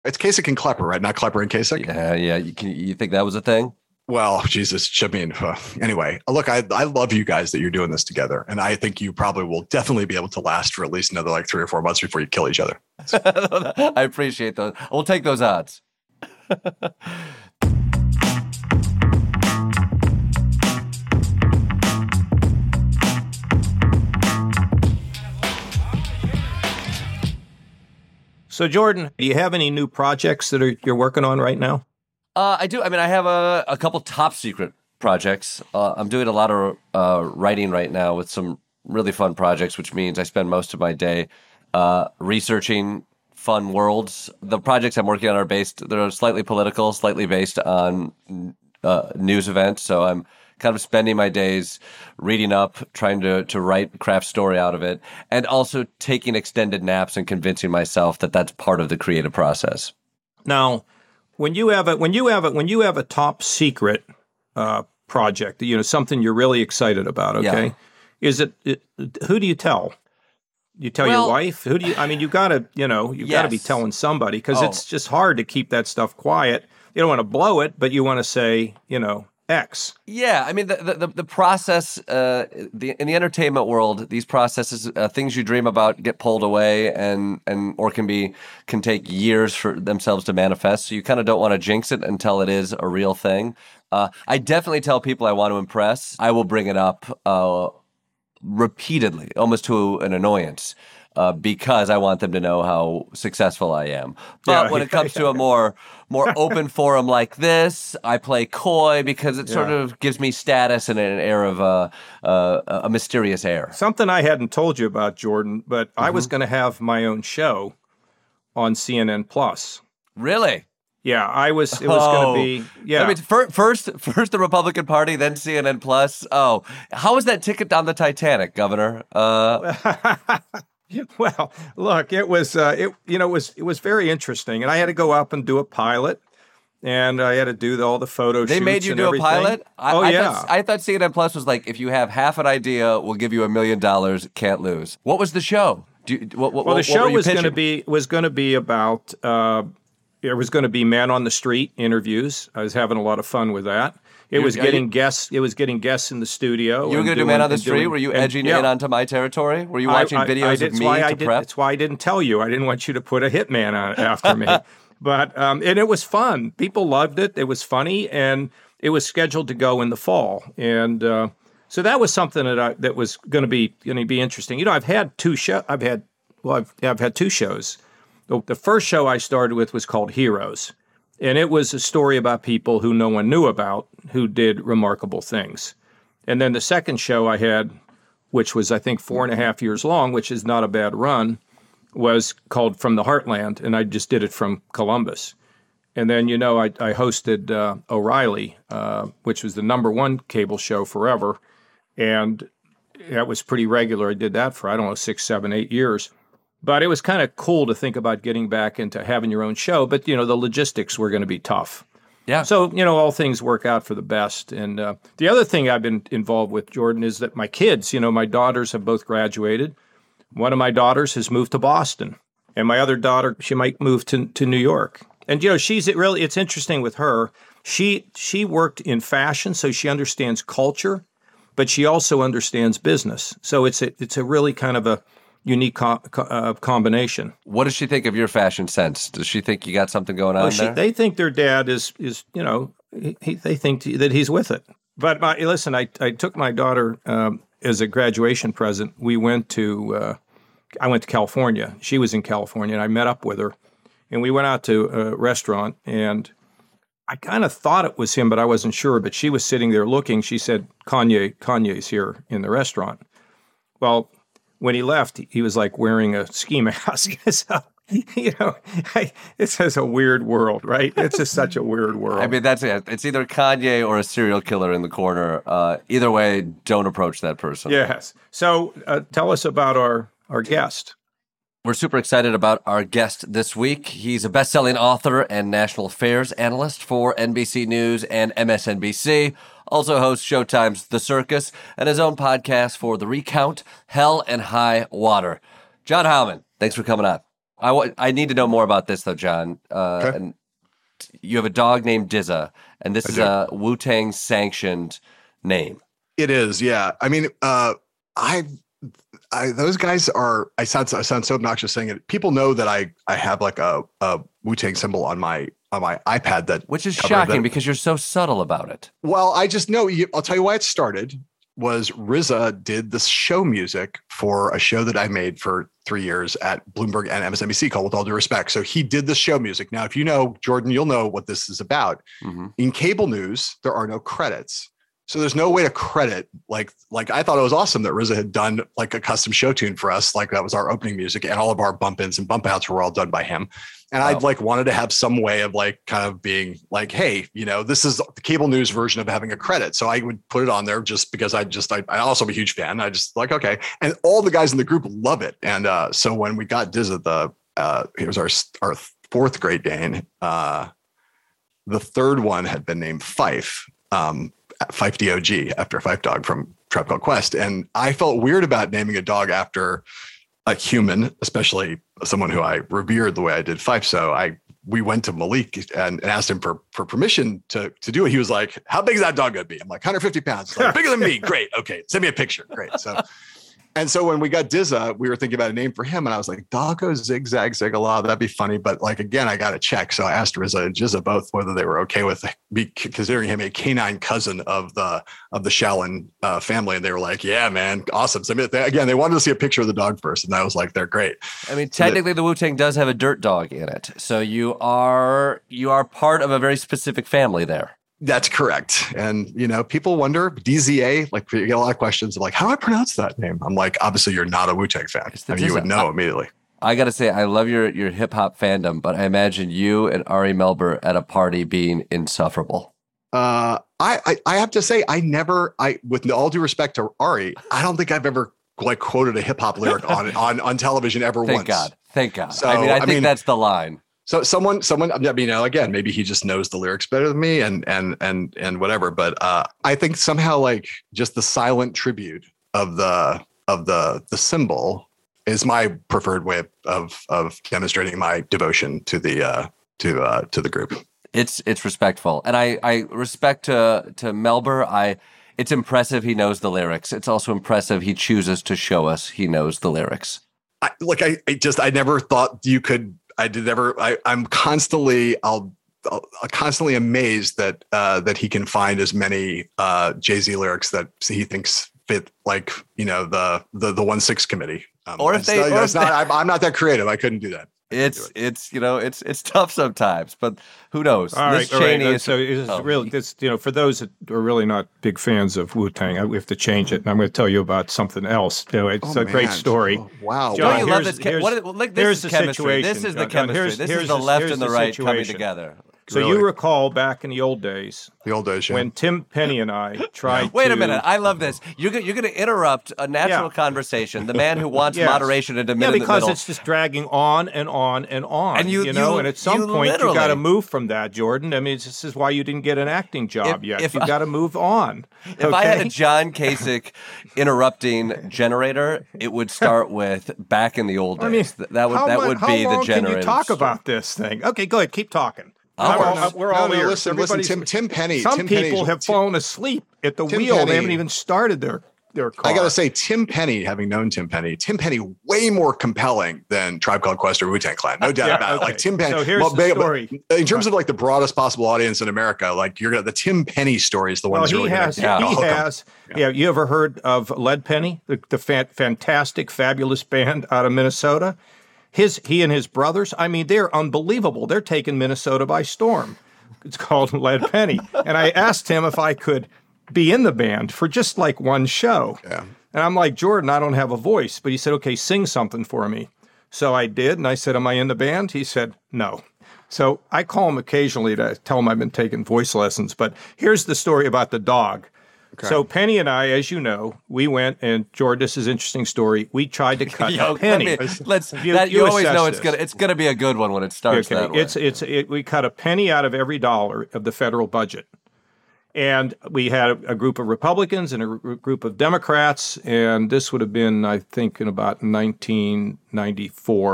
It's Kasich and Klepper, right? Not Klepper and Kasich. Yeah. You think that was a thing? Well, Jesus, I mean, anyway, look, I love you guys that you're doing this together. And I think you probably will definitely be able to last for at least another like 3 or 4 months before you kill each other. I appreciate those. We'll take those odds. So, Jordan, do you have any new projects that you're working on right now? I do. I mean, I have a couple top secret projects. I'm doing a lot of writing right now with some really fun projects, which means I spend most of my day researching fun worlds. The projects I'm working on they're slightly political, slightly based on news events. So I'm kind of spending my days reading up, trying to write craft story out of it, and also taking extended naps and convincing myself that that's part of the creative process. Now, when you have a top secret project, something you're really excited about, okay? Yeah. Who do you tell? You tell your wife? Who do you? I mean, you gotta be telling somebody, because it's just hard to keep that stuff quiet. You don't want to blow it, but you want to say, X. Yeah, I mean the process in the entertainment world, these processes, things you dream about get pulled away or can take years for themselves to manifest. So you kind of don't want to jinx it until it is a real thing. I definitely tell people I want to impress. I will bring it up repeatedly, almost to an annoyance. Because I want them to know how successful I am. But when it comes to a more open forum like this, I play coy because it sort of gives me status and an air of a mysterious air. Something I hadn't told you about, Jordan, but I was going to have my own show on CNN Plus. Really? Yeah, it was going to be, yeah. I mean, first the Republican Party, then CNN Plus. Oh, how was that ticket on the Titanic, Governor? Well, look, it was very interesting, and I had to go up and do a pilot, and I had to do all the photo shoots. They made you do everything. A pilot? Yeah. I thought CNN Plus was like, if you have half an idea, we'll give you $1 million. Can't lose. What was the show? The show was going to be about. It was going to be man on the street interviews. I was having a lot of fun with that. It was getting guests in the studio. You were going to do man on the street? Were you edging in onto my territory? Were you watching videos of me to prep? That's why I didn't tell you. I didn't want you to put a hitman on after me. But and it was fun. People loved it. It was funny, and it was scheduled to go in the fall. And so that was something that was going to be interesting. I've had two shows. I've had two shows. The first show I started with was called Heroes. And it was a story about people who no one knew about who did remarkable things. And then the second show I had, which was, I think, 4.5 years long, which is not a bad run, was called From the Heartland, and I just did it from Columbus. And then, I hosted O'Reilly, which was the #1 cable show forever. And that was pretty regular. I did that for, 6, 7, 8 years. But it was kind of cool to think about getting back into having your own show. But, the logistics were going to be tough. Yeah. So, all things work out for the best. And the other thing I've been involved with, Jordan, is that my kids, my daughters have both graduated. One of my daughters has moved to Boston. And my other daughter, she might move to New York. And, it's interesting with her. She worked in fashion, so she understands culture, but she also understands business. So it's a really kind of a unique combination. What does she think of your fashion sense? Does she think you got something going on there? They think their dad is they think that he's with it. But listen, I took my daughter as a graduation present. I went to California. She was in California, and I met up with her, and we went out to a restaurant, and I kind of thought it was him, but I wasn't sure. But she was sitting there looking. She said, Kanye's here in the restaurant. Well, when he left, he was like wearing a ski mask. So, it's just a weird world, right? It's just such a weird world. I mean, that's it. It's either Kanye or a serial killer in the corner. Either way, don't approach that person. Yes. So tell us about our guest. We're super excited about our guest this week. He's a best-selling author and national affairs analyst for NBC News and MSNBC. Also hosts Showtime's The Circus and his own podcast for The Recount, Hell and High Water. John Heilemann, thanks for coming on. I need to know more about this though, John. Okay. And you have a dog named Dizza, and this is a Wu-Tang sanctioned name. It is, yeah. I mean, those guys are. I sound so obnoxious saying it. People know that I have like a Wu-Tang symbol on my iPad which is shocking because you're so subtle about it. Well, I just know. I'll tell you why it started. Was RZA did the show music for a show that I made for 3 years at Bloomberg and MSNBC called With All Due Respect. So he did the show music. Now, if you know Jordan, you'll know what this is about. Mm-hmm. In cable news, there are no credits. So there's no way to credit, like I thought it was awesome that RZA had done like a custom show tune for us. Like that was our opening music, and all of our bump ins and bump outs were all done by him. And I'd like wanted to have some way of like kind of being like, hey, this is the cable news version of having a credit. So I would put it on there just because I also am a huge fan. I just like, okay. And all the guys in the group love it. And so when we got Dizza, it was our fourth Great Dane. The third one had been named Fife. Fife Dog after Fife Dog from Tribe Called Quest. And I felt weird about naming a dog after a human, especially someone who I revered the way I did Fife. So we went to Malik and asked him for permission to do it. He was like, how big is that dog going to be? I'm like, 150 pounds. He's like, bigger than me. Great. Okay. Send me a picture. Great. So when we got Dizza, we were thinking about a name for him. And I was like, Doggo Zigzag Zigala. That'd be funny. But like, again, I got to check. So I asked RZA and Jizza both whether they were okay with me considering him a canine cousin of the Shaolin family. And they were like, yeah, man, awesome. So they wanted to see a picture of the dog first. And I was like, they're great. I mean, technically the Wu-Tang does have a dirt dog in it. So you are part of a very specific family there. That's correct. And, people wonder, DZA, like you get a lot of questions of like, how do I pronounce that name? I'm like, obviously you're not a Wu-Tang fan. I mean, you would know immediately. I got to say, I love your hip hop fandom, but I imagine you and Ari Melber at a party being insufferable. I have to say, with all due respect to Ari, I don't think I've ever like quoted a hip hop lyric on television ever once. Thank God. So, I think that's the line. So someone, again, maybe he just knows the lyrics better than me and whatever. But I think somehow like just the silent tribute of the symbol is my preferred way of demonstrating my devotion to the group. It's respectful, and I respect to Melber. It's impressive he knows the lyrics. It's also impressive he chooses to show us he knows the lyrics. I never thought you could. I'm constantly constantly amazed that he can find as many Jay-Z lyrics that he thinks fit like the 1-6 committee. I'm not that creative. I couldn't do that. It's tough sometimes, but who knows? All right. For those that are really not big fans of Wu-Tang, we have to change it, and I'm going to tell you about something else. It's a great story. Oh, wow. Don't you love this? This is chemistry. This is the chemistry. This is the left and the right coming together. So really? You recall back in the old days, when Tim Penny and I tried Wait a minute. I love this. You're going to interrupt a natural conversation, the man who wants moderation and a minute because it's just dragging on and on and on. And and at some point you got to move from that, Jordan. I mean, this is why you didn't get an acting job yet. You've got to move on. If I had a John Kasich interrupting generator, it would start with back in the old days. That would be the generator. How long can you talk about this thing? Okay, go ahead. Keep talking. We're all ears. Listen, Tim Penny. Some people have fallen asleep at the wheel. They haven't even started their car. I got to say, Tim Penny, having known Tim Penny, way more compelling than Tribe Called Quest or Wu-Tang Clan. No doubt about it. Like Tim Penny. So here's the story. In terms of like the broadest possible audience in America, like the Tim Penny story is the one he has. You ever heard of Lead Penny, the fantastic, fabulous band out of Minnesota? He and his brothers, I mean, they're unbelievable. They're taking Minnesota by storm. It's called Lead Penny. And I asked him if I could be in the band for just like one show. Yeah. And I'm like, Jordan, I don't have a voice. But he said, okay, sing something for me. So I did. And I said, am I in the band? He said, no. So I call him occasionally to tell him I've been taking voice lessons. But here's the story about the dog. Okay. So Penny and I, as you know, we went and George, this is an interesting story. We tried to cut Penny. You always know it's gonna be a good one when it starts. Okay. That way. We cut a penny out of every dollar of the federal budget, and we had a group of Republicans and a group of Democrats, and this would have been, I think, in about 1994.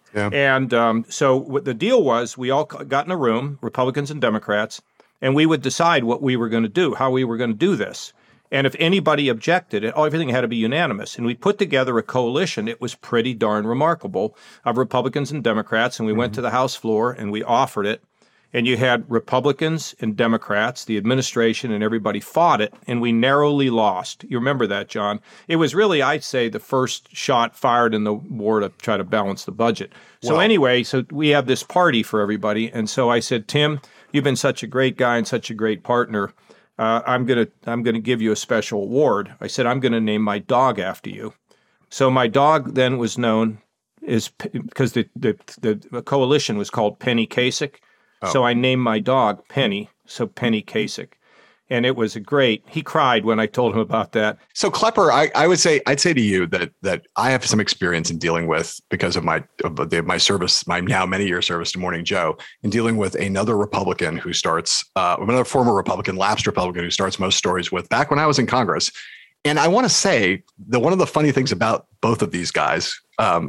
Yeah. And so what the deal was, we all got in a room, Republicans and Democrats, and we would decide what we were going to do, how we were going to do this. And if anybody objected, everything had to be unanimous. And we put together a coalition. It was pretty darn remarkable of Republicans and Democrats. And we went to the House floor and we offered it. And you had Republicans and Democrats, the administration, and everybody fought it. And we narrowly lost. You remember that, John? It was really, I'd say, the first shot fired in the war to try to balance the budget. So anyway, so we have this party for everybody. And so I said, Tim, you've been such a great guy and such a great partner. I'm gonna give you a special award. I said, I'm gonna name my dog after you. So my dog then was known because the coalition was called Penny Kasich. Oh. So I named my dog Penny, so Penny Kasich. And it was he cried when I told him about that. So Klepper, I'd say to you that I have some experience in dealing with, because of my service, my now many year service to Morning Joe, in dealing with another Republican who starts, another former Republican, lapsed Republican who starts most stories with back when I was in Congress. And I want to say that one of the funny things about both of these guys,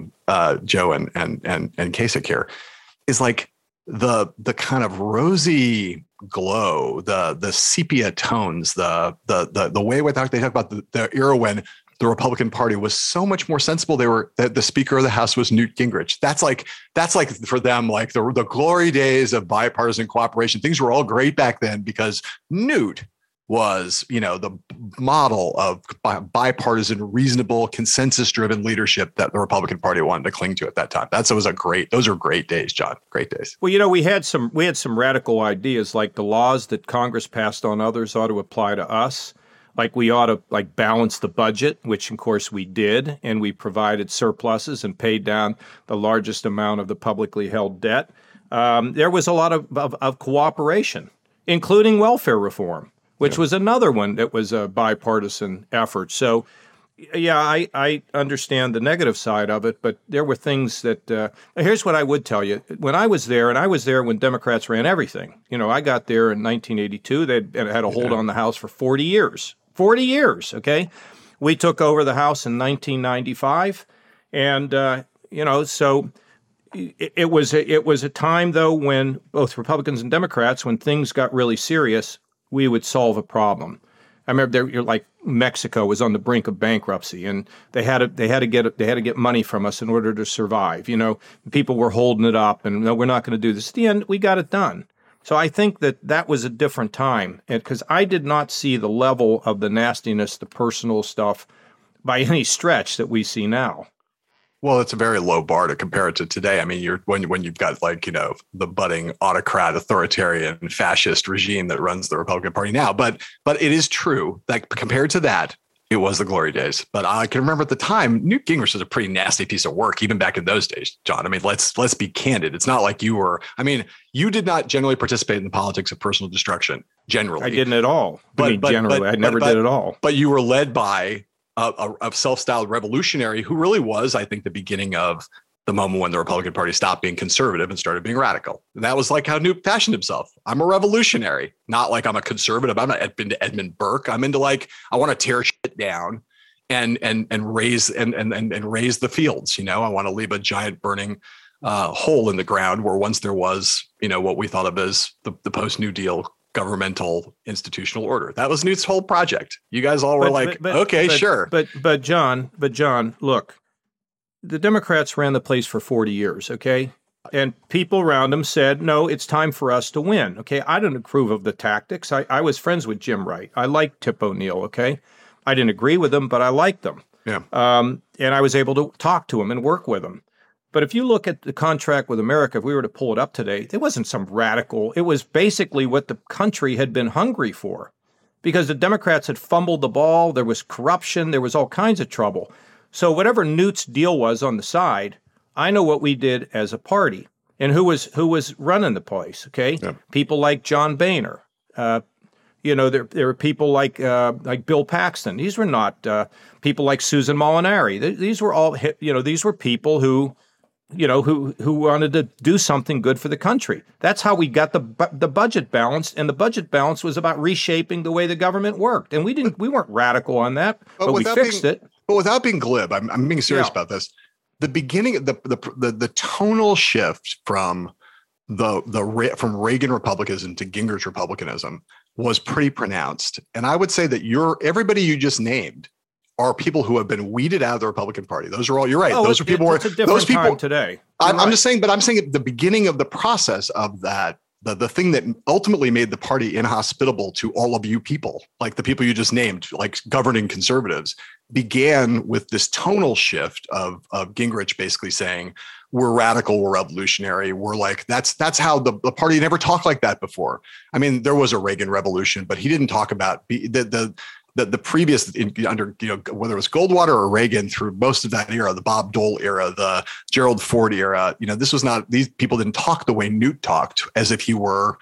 Joe and Kasich here, is like the kind of rosy glow, the sepia tones, the way they talk about the era when the Republican Party was so much more sensible. The Speaker of the House was Newt Gingrich. That's like for them, like the glory days of bipartisan cooperation. Things were all great back then because Newt was, the model of bipartisan, reasonable, consensus-driven leadership that the Republican Party wanted to cling to at that time. Those are great days, John. Great days. Well, we had some radical ideas, like the laws that Congress passed on others ought to apply to us. Like we ought to balance the budget, which of course we did, and we provided surpluses and paid down the largest amount of the publicly held debt. There was a lot of cooperation, including welfare reform, which was another one that was a bipartisan effort. So, yeah, I understand the negative side of it, but there were things that here's what I would tell you. When I was there, and I was there when Democrats ran everything. I got there in 1982. They had a hold on the House for 40 years. 40 years, okay? We took over the House in 1995, and, so it was a time, though, when both Republicans and Democrats, when things got really serious, we would solve a problem. I remember like Mexico was on the brink of bankruptcy, and they had to get money from us in order to survive. People were holding it up, and no, we're not going to do this. At the end, we got it done. So I think that was a different time, because I did not see the level of the nastiness, the personal stuff, by any stretch that we see now. Well, it's a very low bar to compare it to today. I mean, when you've got the budding autocrat, authoritarian, fascist regime that runs the Republican Party now. But it is true that compared to that, it was the glory days. But I can remember at the time, Newt Gingrich was a pretty nasty piece of work, even back in those days, John. I mean, let's be candid. It's not like you were. I mean, you did not generally participate in the politics of personal destruction. Generally, I didn't at all. I never did at all. But you were led by a self-styled revolutionary who really was, I think, the beginning of the moment when the Republican Party stopped being conservative and started being radical. And that was like how Newt fashioned himself. I'm a revolutionary, not like I'm a conservative. I'm not into Edmund Burke. I'm into I want to tear shit down and raise the fields. I want to leave a giant burning hole in the ground where once there was, what we thought of as the post-New Deal governmental institutional order. That was Newt's whole project. You guys all were sure. But John, look, the Democrats ran the place for 40 years, okay? And people around them said, no, it's time for us to win, okay? I didn't approve of the tactics. I was friends with Jim Wright. I liked Tip O'Neill, okay? I didn't agree with them, but I liked them. Yeah. And I was able to talk to them and work with them. But if you look at the contract with America, if we were to pull it up today, it wasn't some radical. It was basically what the country had been hungry for, because the Democrats had fumbled the ball. There was corruption. There was all kinds of trouble. So whatever Newt's deal was on the side, I know what we did as a party and who was running the place. Okay, yeah. People like John Boehner. There were people like Bill Paxton. These were not people like Susan Molinari. These were all these were people who wanted to do something good for the country. That's how we got the budget balanced, and the budget balance was about reshaping the way the government worked. And we weren't radical on that, but we fixed it. But without being glib, I'm being serious about this. the beginning of the tonal shift from from Reagan Republicanism to Gingrich Republicanism was pretty pronounced. And I would say that everybody you just named are people who have been weeded out of the Republican Party. Those are all, you're right. Those are people it's a different time today. I'm just saying, but I'm saying at the beginning of the process of that, the thing that ultimately made the party inhospitable to all of you people, like the people you just named, like governing conservatives, began with this tonal shift of Gingrich basically saying, we're radical, we're revolutionary, we're like, that's how the party never talked like that before. I mean, there was a Reagan revolution, but he didn't talk about the previous under, whether it was Goldwater or Reagan through most of that era, the Bob Dole era, the Gerald Ford era, this was not, these people didn't talk the way Newt talked as if he were,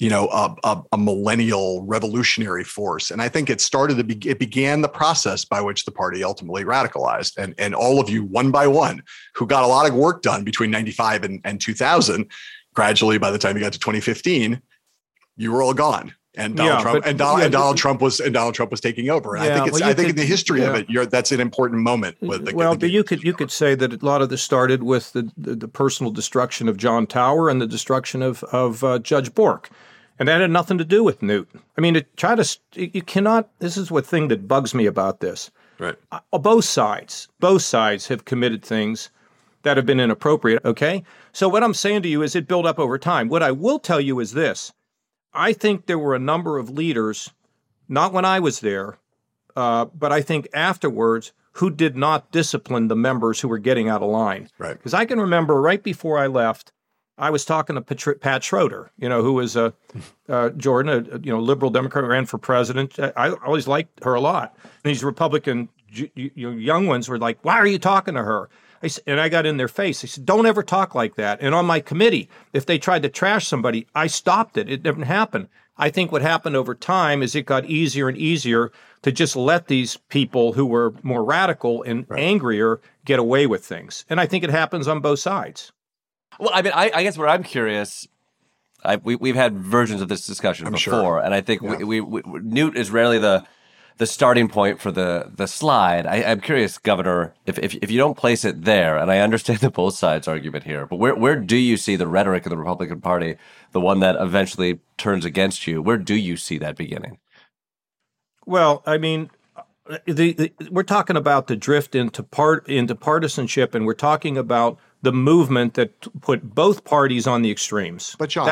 a millennial revolutionary force. And I think it began the process by which the party ultimately radicalized. And all of you, one by one, who got a lot of work done between 95 and 2000, gradually by the time you got to 2015, you were all gone. And Donald Trump was taking over. And I think in the history of it, that's an important moment. You could say that a lot of this started with the personal destruction of John Tower and the destruction of Judge Bork, and that had nothing to do with Newt. I mean, you cannot. This is the thing that bugs me about this. Right. Both sides have committed things that have been inappropriate. Okay. So what I'm saying to you is it built up over time. What I will tell you is this. I think there were a number of leaders, not when I was there, but I think afterwards, who did not discipline the members who were getting out of line. Right. Because I can remember right before I left, I was talking to Pat Schroeder, who was Jordan, a liberal Democrat, ran for president. I always liked her a lot. And these Republican young ones were like, "Why are you talking to her?" And I got in their face. I said, "Don't ever talk like that." And on my committee, if they tried to trash somebody, I stopped it. It didn't happen. I think what happened over time is it got easier and easier to just let these people who were more radical and angrier get away with things. And I think it happens on both sides. Well, I mean, I guess where I'm curious, we've had versions of this discussion before, sure. And I think we Newt is rarely the starting point for the slide. I'm curious, Governor, if you don't place it there, and I understand the both sides argument here, but where do you see the rhetoric of the Republican Party, the one that eventually turns against you? Where do you see that beginning? Well, I mean, we're talking about the drift into partisanship, and we're talking about the movement that put both parties on the extremes. But John,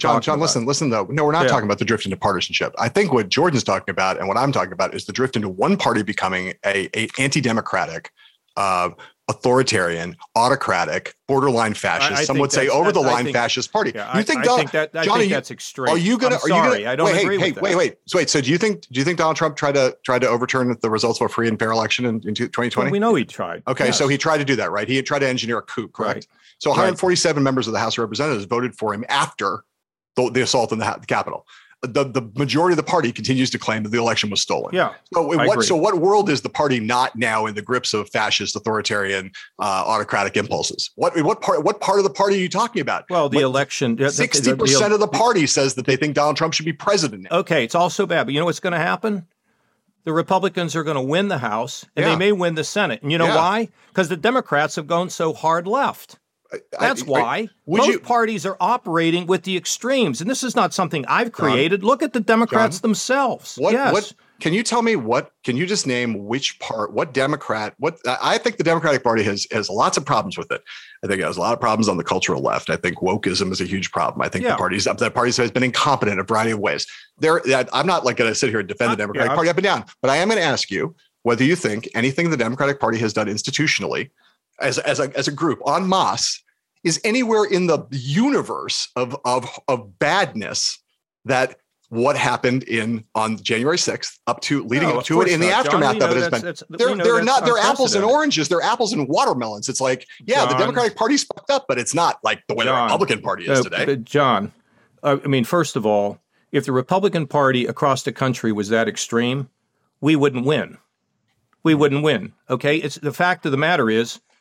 listen though. No, we're not talking about the drift into partisanship. I think what Jordan's talking about and what I'm talking about is the drift into one party becoming a anti-democratic, authoritarian, autocratic, borderline fascist. Some would say over the line fascist party. Yeah, I think that's extreme. Are you going to? I don't agree with that. Wait. So do you think Donald Trump tried to overturn the results of a free and fair election in 2020? Well, we know he tried. Okay, yes. So he tried to do that, right? He had tried to engineer a coup, correct? Right. So 147 members of the House of Representatives voted for him after the assault on the Capitol. The majority of the party continues to claim that the election was stolen. Yeah. So what world is the party not now in the grips of fascist, authoritarian, autocratic impulses? What part of the party are you talking about? Well, the election. 60% of the party says that they think Donald Trump should be president now. Okay, it's all so bad, but you know what's going to happen? The Republicans are going to win the House, and they may win the Senate. And you know why? Because the Democrats have gone so hard left. That's why both parties are operating with the extremes. And this is not something I've created. Look at the Democrats themselves. Can you tell me can you just name which part, what Democrat, I think the Democratic Party has lots of problems with it. I think it has a lot of problems on the cultural left. I think wokeism is a huge problem. I think the parties has been incompetent in a variety of ways. I'm not going to sit here and defend the Democratic Party up and down, but I am going to ask you whether you think anything the Democratic Party has done institutionally as a group en masse is anywhere in the universe of badness that what happened on January 6th leading up to it in the aftermath of it has been. They're apples and oranges. They're apples and watermelons. It's like, the Democratic Party's fucked up, but it's not like the way the Republican Party is today. John, I mean, first of all, if the Republican Party across the country was that extreme, we wouldn't win. We wouldn't win. Okay. It's the fact of the matter is,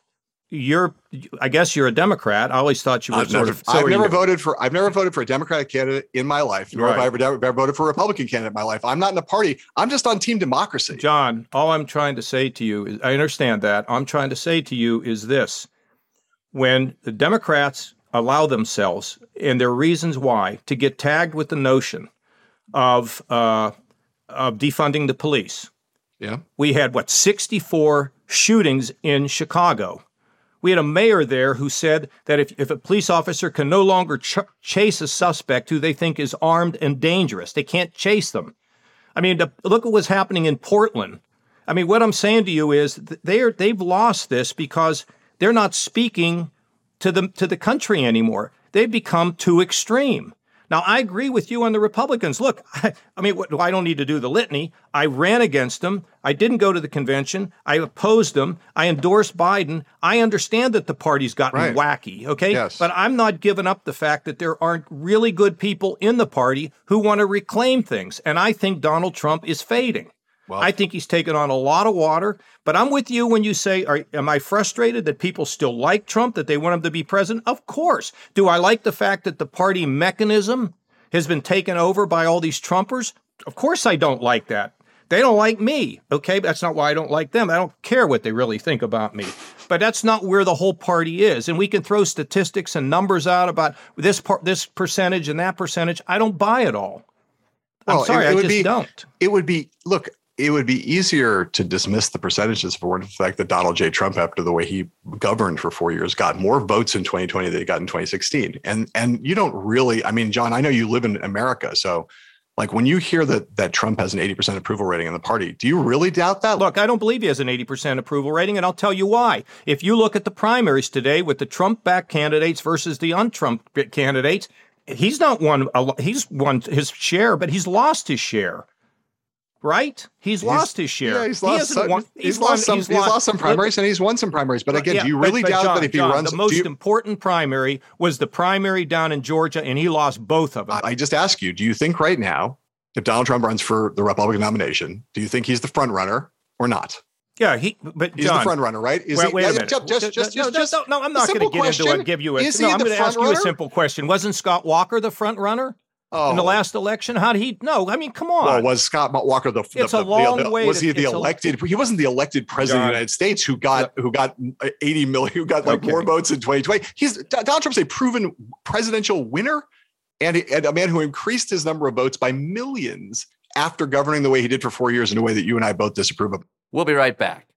I guess you're a Democrat. I always thought you were I've never voted for a Democratic candidate in my life, nor have I ever voted for a Republican candidate in my life. I'm not in a party. I'm just on team democracy. John, all I'm trying to say to you is, I understand that. I'm trying to say to you is this. When the Democrats allow themselves, and there are reasons why, to get tagged with the notion of defunding the police. Yeah. We had, 64 shootings in Chicago. We had a mayor there who said that if a police officer can no longer chase a suspect who they think is armed and dangerous, they can't chase them. I mean, look at what's happening in Portland. I mean, what I'm saying to you is they've lost this because they're not speaking to the country anymore. They've become too extreme. Now, I agree with you on the Republicans. Look, I don't need to do the litany. I ran against them. I didn't go to the convention. I opposed them. I endorsed Biden. I understand that the party's gotten wacky, okay? Yes. But I'm not giving up the fact that there aren't really good people in the party who want to reclaim things. And I think Donald Trump is fading. Well, I think he's taken on a lot of water, but I'm with you when you say, am I frustrated that people still like Trump, that they want him to be president? Of course. Do I like the fact that the party mechanism has been taken over by all these Trumpers? Of course I don't like that. They don't like me, okay? But that's not why I don't like them. I don't care what they really think about me. But that's not where the whole party is. And we can throw statistics and numbers out about this percentage and that percentage. I don't buy it all. I'm sorry, I just don't. It would be easier to dismiss the percentages if it weren't the fact that Donald J. Trump, after the way he governed for 4 years, got more votes in 2020 than he got in 2016. And you don't really, I mean, John, I know you live in America. So like when you hear that Trump has an 80% approval rating in the party, do you really doubt that? Look, I don't believe he has an 80% approval rating, and I'll tell you why. If you look at the primaries today with the Trump-backed candidates versus the un-Trump candidates, he's won his share, but he's lost his share. Right? He's lost his share. Yeah, he's lost some primaries and he's won some primaries. But again, do you really doubt that if he runs? The most important primary was the primary down in Georgia, and he lost both of them. I just ask you, do you think right now, if Donald Trump runs for the Republican nomination, do you think he's the front runner or not? Yeah, he's the front runner, right? Wait a minute. No, I'm not going to get into it. Give you a. I'm going to ask you a simple question. Wasn't Scott Walker the front runner? In the last election, how did he? No, I mean, come on. Well, was Scott Walker It's a long way. Was he the elected? He wasn't the elected president of the United States who got 80 million, who got more votes in 2020. Donald Trump's a proven presidential winner, and a man who increased his number of votes by millions after governing the way he did for 4 years in a way that you and I both disapprove of. We'll be right back.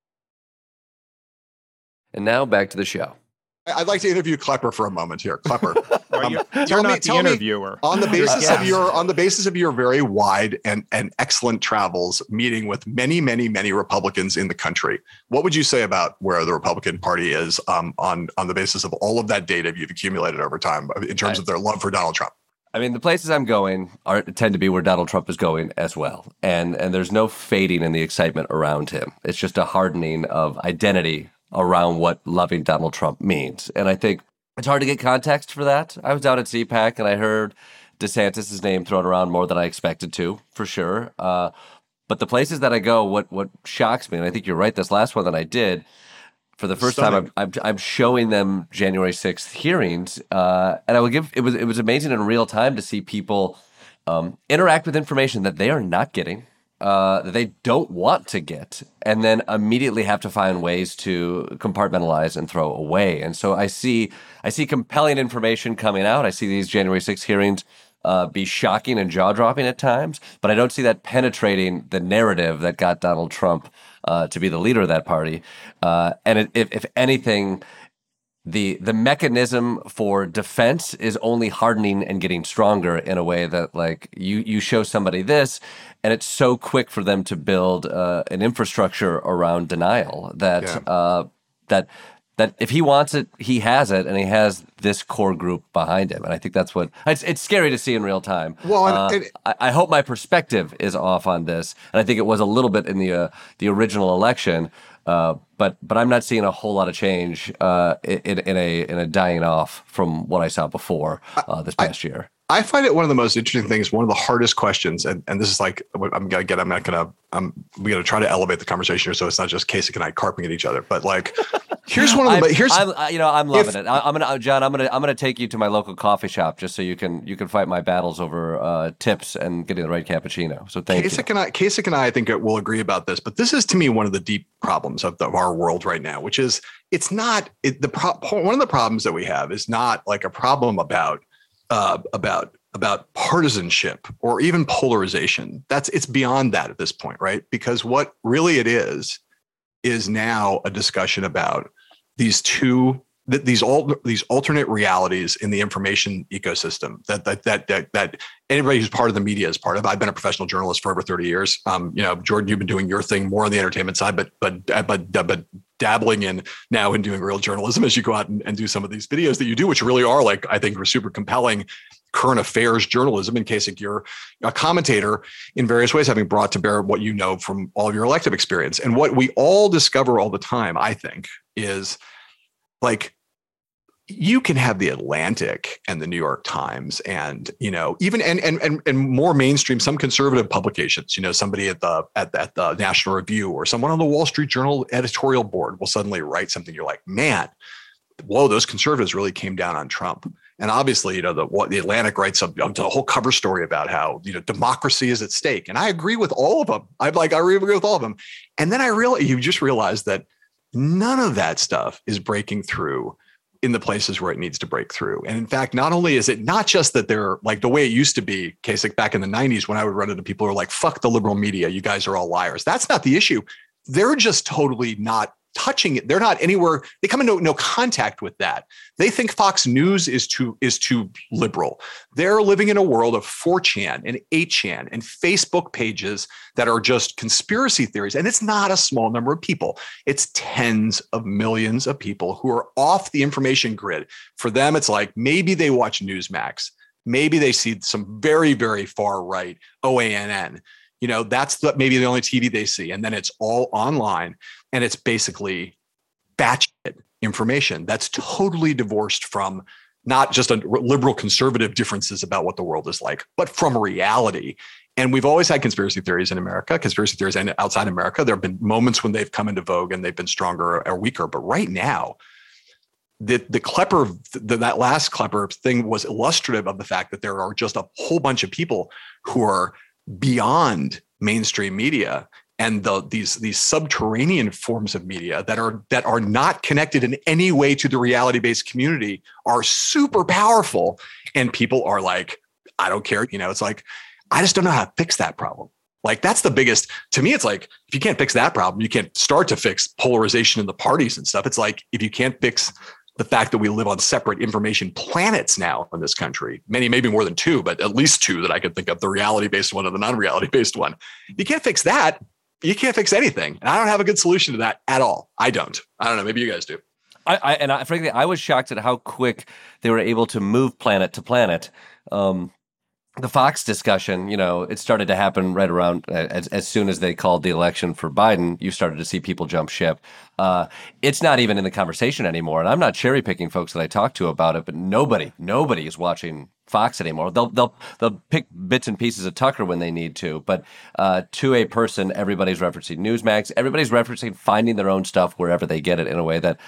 And now back to the show. I'd like to interview Klepper for a moment here. Klepper, you're not the interviewer. On the basis of your very wide and excellent travels, meeting with many, many, many Republicans in the country, what would you say about where the Republican Party is on the basis of all of that data you've accumulated over time in terms of their love for Donald Trump? I mean, the places I'm going tend to be where Donald Trump is going as well, and there's no fading in the excitement around him. It's just a hardening of identity around what loving Donald Trump means. And I think it's hard to get context for that. I was down at CPAC and I heard DeSantis' name thrown around more than I expected to, for sure. But the places that I go, what shocks me, and I think you're right, this last one that I did, for the first time, I'm showing them January 6th hearings. And I would it was amazing in real time to see people interact with information that they are not getting, that they don't want to get, and then immediately have to find ways to compartmentalize and throw away. And so I see compelling information coming out. I see these January 6th hearings be shocking and jaw-dropping at times, but I don't see that penetrating the narrative that got Donald Trump to be the leader of that party. And if anything, the mechanism for defense is only hardening and getting stronger in a way that, like, you show somebody this, and it's so quick for them to build an infrastructure around denial that if he wants it, he has it, and he has this core group behind him. And I think that's what it's scary to see in real time. Well, I hope my perspective is off on this, and I think it was a little bit in the original election. But I'm not seeing a whole lot of change in a dying off from what I saw before this past year. I find it one of the most interesting things, one of the hardest questions, and this is like we're gonna try to elevate the conversation here, so it's not just Kasich and I carping at each other, but like Here's one of the. I'm loving it. I'm gonna take you to my local coffee shop just so you can fight my battles over tips and getting the right cappuccino. So thank you. Kasich and I think will agree about this, but this is to me one of the deep problems of our world right now, which is one of the problems that we have is not like a problem about partisanship or even polarization. It's beyond that at this point, right? Because what really it is now a discussion about these alternate realities in the information ecosystem that anybody who's part of the media is part of. I've been a professional journalist for over 30 years. Jordan, you've been doing your thing more on the entertainment side, but dabbling in doing real journalism as you go out and do some of these videos that you do, which really are like, I think, are super compelling current affairs journalism. In case you're a commentator in various ways, having brought to bear what you know from all of your elective experience. And what we all discover all the time, I think, is like, you can have the Atlantic and the New York Times and, even and more mainstream, some conservative publications, somebody at the National Review or someone on the Wall Street Journal editorial board will suddenly write something. You're like, man, whoa, those conservatives really came down on Trump. And obviously, the Atlantic writes a whole cover story about how, democracy is at stake. And I agree with all of them. I agree with all of them. And then you just realize that none of that stuff is breaking through in the places where it needs to break through. And in fact, not only is it not just that they're like the way it used to be, Kasich, back in the 90s, when I would run into people who are like, fuck the liberal media, you guys are all liars. That's not the issue. They're just totally not touching it. They're not anywhere. They come into no contact with that. They think Fox News is too liberal. They're living in a world of 4chan and 8chan and Facebook pages that are just conspiracy theories. And it's not a small number of people. It's tens of millions of people who are off the information grid. For them, it's like maybe they watch Newsmax. Maybe they see some very, very far right OANN. That's maybe the only TV they see. And then it's all online. And it's basically batshit information that's totally divorced from not just a liberal conservative differences about what the world is like, but from reality. And we've always had conspiracy theories in America, conspiracy theories and outside America. There have been moments when they've come into vogue and they've been stronger or weaker. But right now, that last Klepper thing was illustrative of the fact that there are just a whole bunch of people who are beyond mainstream media and these subterranean forms of media that are not connected in any way to the reality-based community are super powerful. And people are like, I don't care. It's like, I just don't know how to fix that problem. Like, that's the biggest, to me, it's like, if you can't fix that problem, you can't start to fix polarization in the parties and stuff. It's like, if you can't fix the fact that we live on separate information planets now in this country, maybe more than two, but at least two that I could think of, the reality-based one and the non-reality-based one. If you can't fix that, you can't fix anything. And I don't have a good solution to that at all. I don't know. Maybe you guys do. Frankly, I was shocked at how quick they were able to move planet to planet. The Fox discussion, it started to happen right around as soon as they called the election for Biden. You started to see people jump ship. It's not even in the conversation anymore. And I'm not cherry picking folks that I talk to about it, but nobody is watching Fox anymore. They'll pick bits and pieces of Tucker when they need to, but to a person, everybody's referencing Newsmax. Everybody's referencing finding their own stuff wherever they get it in a way that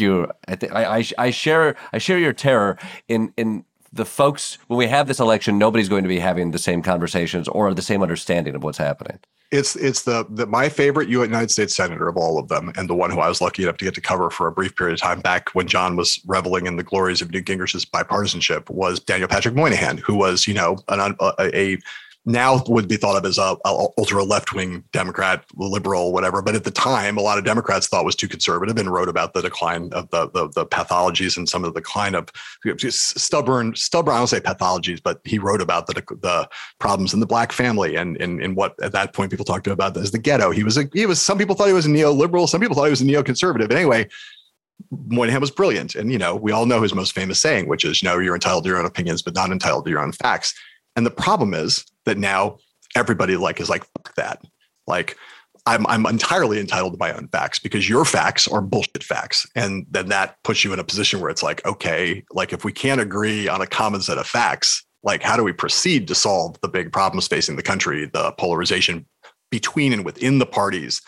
I share your terror in. The folks, when we have this election, nobody's going to be having the same conversations or the same understanding of what's happening. It's my favorite United States senator of all of them, and the one who I was lucky enough to get to cover for a brief period of time back when John was reveling in the glories of Newt Gingrich's bipartisanship, was Daniel Patrick Moynihan, who was, a now would be thought of as a ultra left-wing Democrat, liberal, whatever. But at the time, a lot of Democrats thought was too conservative and wrote about the decline of the pathologies and some of the decline of stubborn. I don't say pathologies, but he wrote about the problems in the Black family and in what at that point people talked about as the ghetto. He was some people thought he was a neoliberal, some people thought he was a neoconservative. Anyway, Moynihan was brilliant. And, we all know his most famous saying, which is, you're entitled to your own opinions, but not entitled to your own facts. And the problem is that now everybody is like, fuck that. Like, I'm entirely entitled to my own facts because your facts are bullshit facts. And then that puts you in a position where it's like, okay, like if we can't agree on a common set of facts, like how do we proceed to solve the big problems facing the country, the polarization between and within the parties,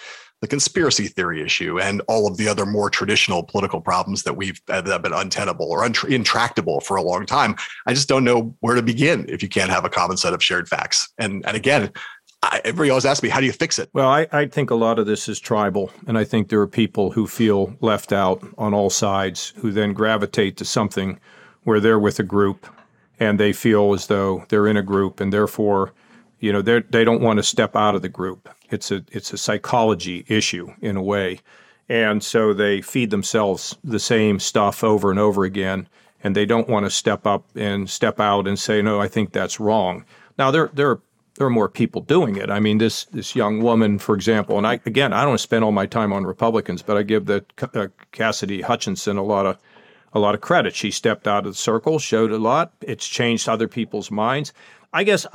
the conspiracy theory issue and all of the other more traditional political problems that that have been untenable or intractable for a long time. I just don't know where to begin if you can't have a common set of shared facts. And again, everybody always asks me, how do you fix it? Well, I think a lot of this is tribal, and I think there are people who feel left out on all sides who then gravitate to something where they're with a group and they feel as though they're in a group, and therefore, they don't want to step out of the group. It's a psychology issue in a way, and so they feed themselves the same stuff over and over again, and they don't want to step up and step out and say, no, I think that's wrong. Now there are more people doing it. I mean, this young woman, for example, and I don't spend all my time on Republicans, but I give Cassidy Hutchinson a lot of credit. She stepped out of the circle, showed a lot. It's changed other people's minds. I guess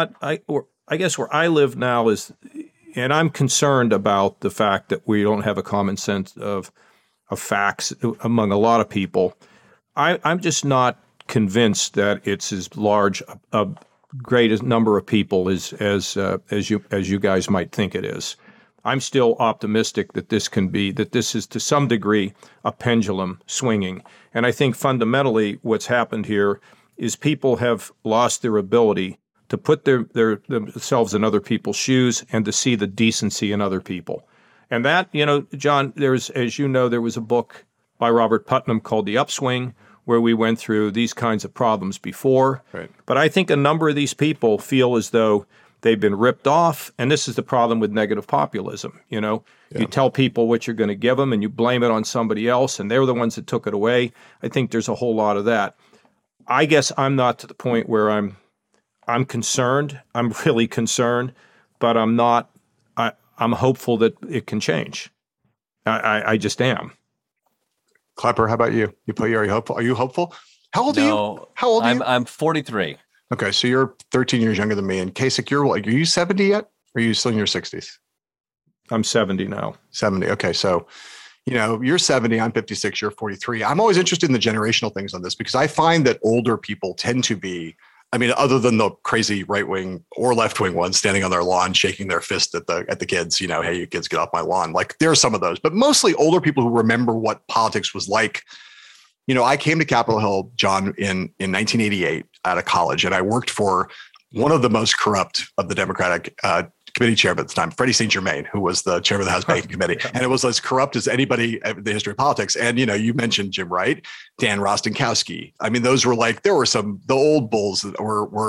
where I live now is, and I'm concerned about the fact that we don't have a common sense of facts among a lot of people. I'm just not convinced that it's as large a great number of people as you guys might think it is. I'm still optimistic that this is to some degree a pendulum swinging. And I think fundamentally what's happened here is people have lost their ability to put themselves in other people's shoes and to see the decency in other people. And that, John, there was a book by Robert Putnam called The Upswing, where we went through these kinds of problems before. Right. But I think a number of these people feel as though they've been ripped off, and this is the problem with negative populism. You tell people what you're going to give them, and you blame it on somebody else, and they're the ones that took it away. I think there's a whole lot of that. I guess I'm not to the point where I'm concerned. I'm really concerned, but I'm not. I'm hopeful that it can change. I just am. Clapper, how about you? Are you hopeful? Are you hopeful? How old are you? How old are you? I'm 43. Okay, so you're 13 years younger than me. And Kasich, are you 70 yet? Or are you still in your 60s? I'm 70 now. 70. Okay, so you're 70, I'm 56, you're 43. I'm always interested in the generational things on this because I find that older people tend to be, other than the crazy right-wing or left-wing ones standing on their lawn, shaking their fist at the kids, hey, you kids, get off my lawn. Like there are some of those, but mostly older people who remember what politics was like. I came to Capitol Hill, John, in 1988 out of college, and I worked for one of the most corrupt of the Democratic committee chairman at the time, Freddie St. Germain, who was the chairman of the House Banking Committee. And it was as corrupt as anybody in the history of politics. And, you mentioned Jim Wright, Dan Rostenkowski. Those were there were the old bulls that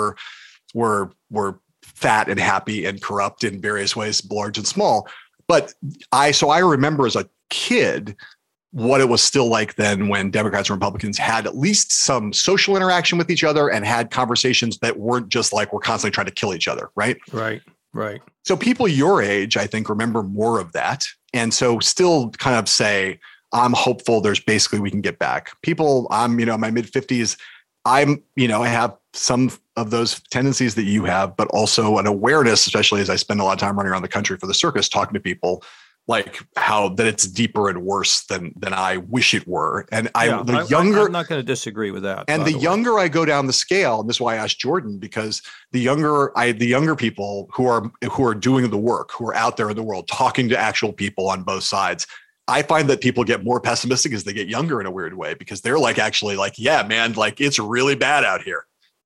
were fat and happy and corrupt in various ways, large and small. But I remember as a kid what it was still like then when Democrats and Republicans had at least some social interaction with each other and had conversations that weren't just like we're constantly trying to kill each other, right? Right. So people your age, I think, remember more of that. And so still kind of say, I'm hopeful we can get back. People, I'm, in my mid 50s, I have some of those tendencies that you have, but also an awareness, especially as I spend a lot of time running around the country for the circus, talking to people like how that it's deeper and worse than I wish it were. And I'm not going to disagree with that. And the younger I go down the scale, and this is why I asked Jordan, because the younger people who are doing the work, who are out there in the world, talking to actual people on both sides, I find that people get more pessimistic as they get younger in a weird way, because they're yeah, man, it's really bad out here.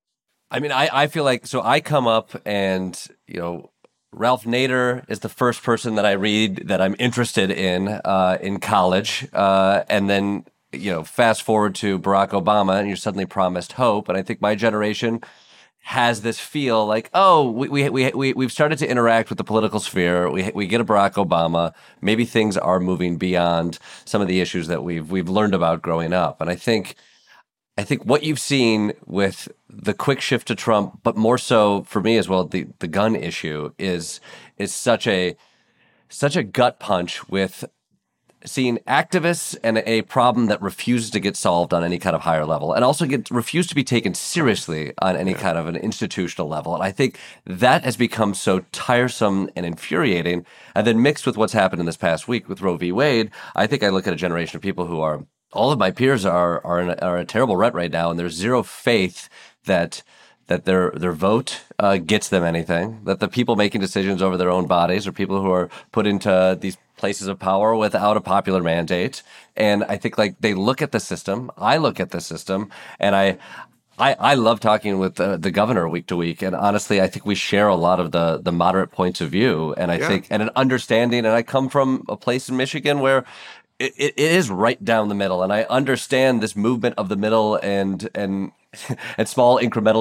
I feel like, so I come up and, Ralph Nader is the first person that I read that I'm interested in college. And then, fast forward to Barack Obama and you're suddenly promised hope. And I think my generation has this feel like, oh, we've started to interact with the political sphere. We get a Barack Obama. Maybe things are moving beyond some of the issues that we've learned about growing up. And I think what you've seen with the quick shift to Trump, but more so for me as well, the gun issue is such a gut punch with seeing activists and a problem that refuses to get solved on any kind of higher level, and also refused to be taken seriously on any kind of an institutional level. And I think that has become so tiresome and infuriating. And then mixed with what's happened in this past week with Roe v. Wade, I think I look at a generation of people who all of my peers are in a terrible rut right now, and there's zero faith that that their vote gets them anything, that the people making decisions over their own bodies are people who are put into these places of power without a popular mandate. And I think like they look at the system, I look at the system, and I love talking with the governor week to week. And honestly, I think we share a lot of the moderate points of view. And I think, and an understanding, and I come from a place in Michigan where it is right down the middle. And I understand this movement of the middle and small incremental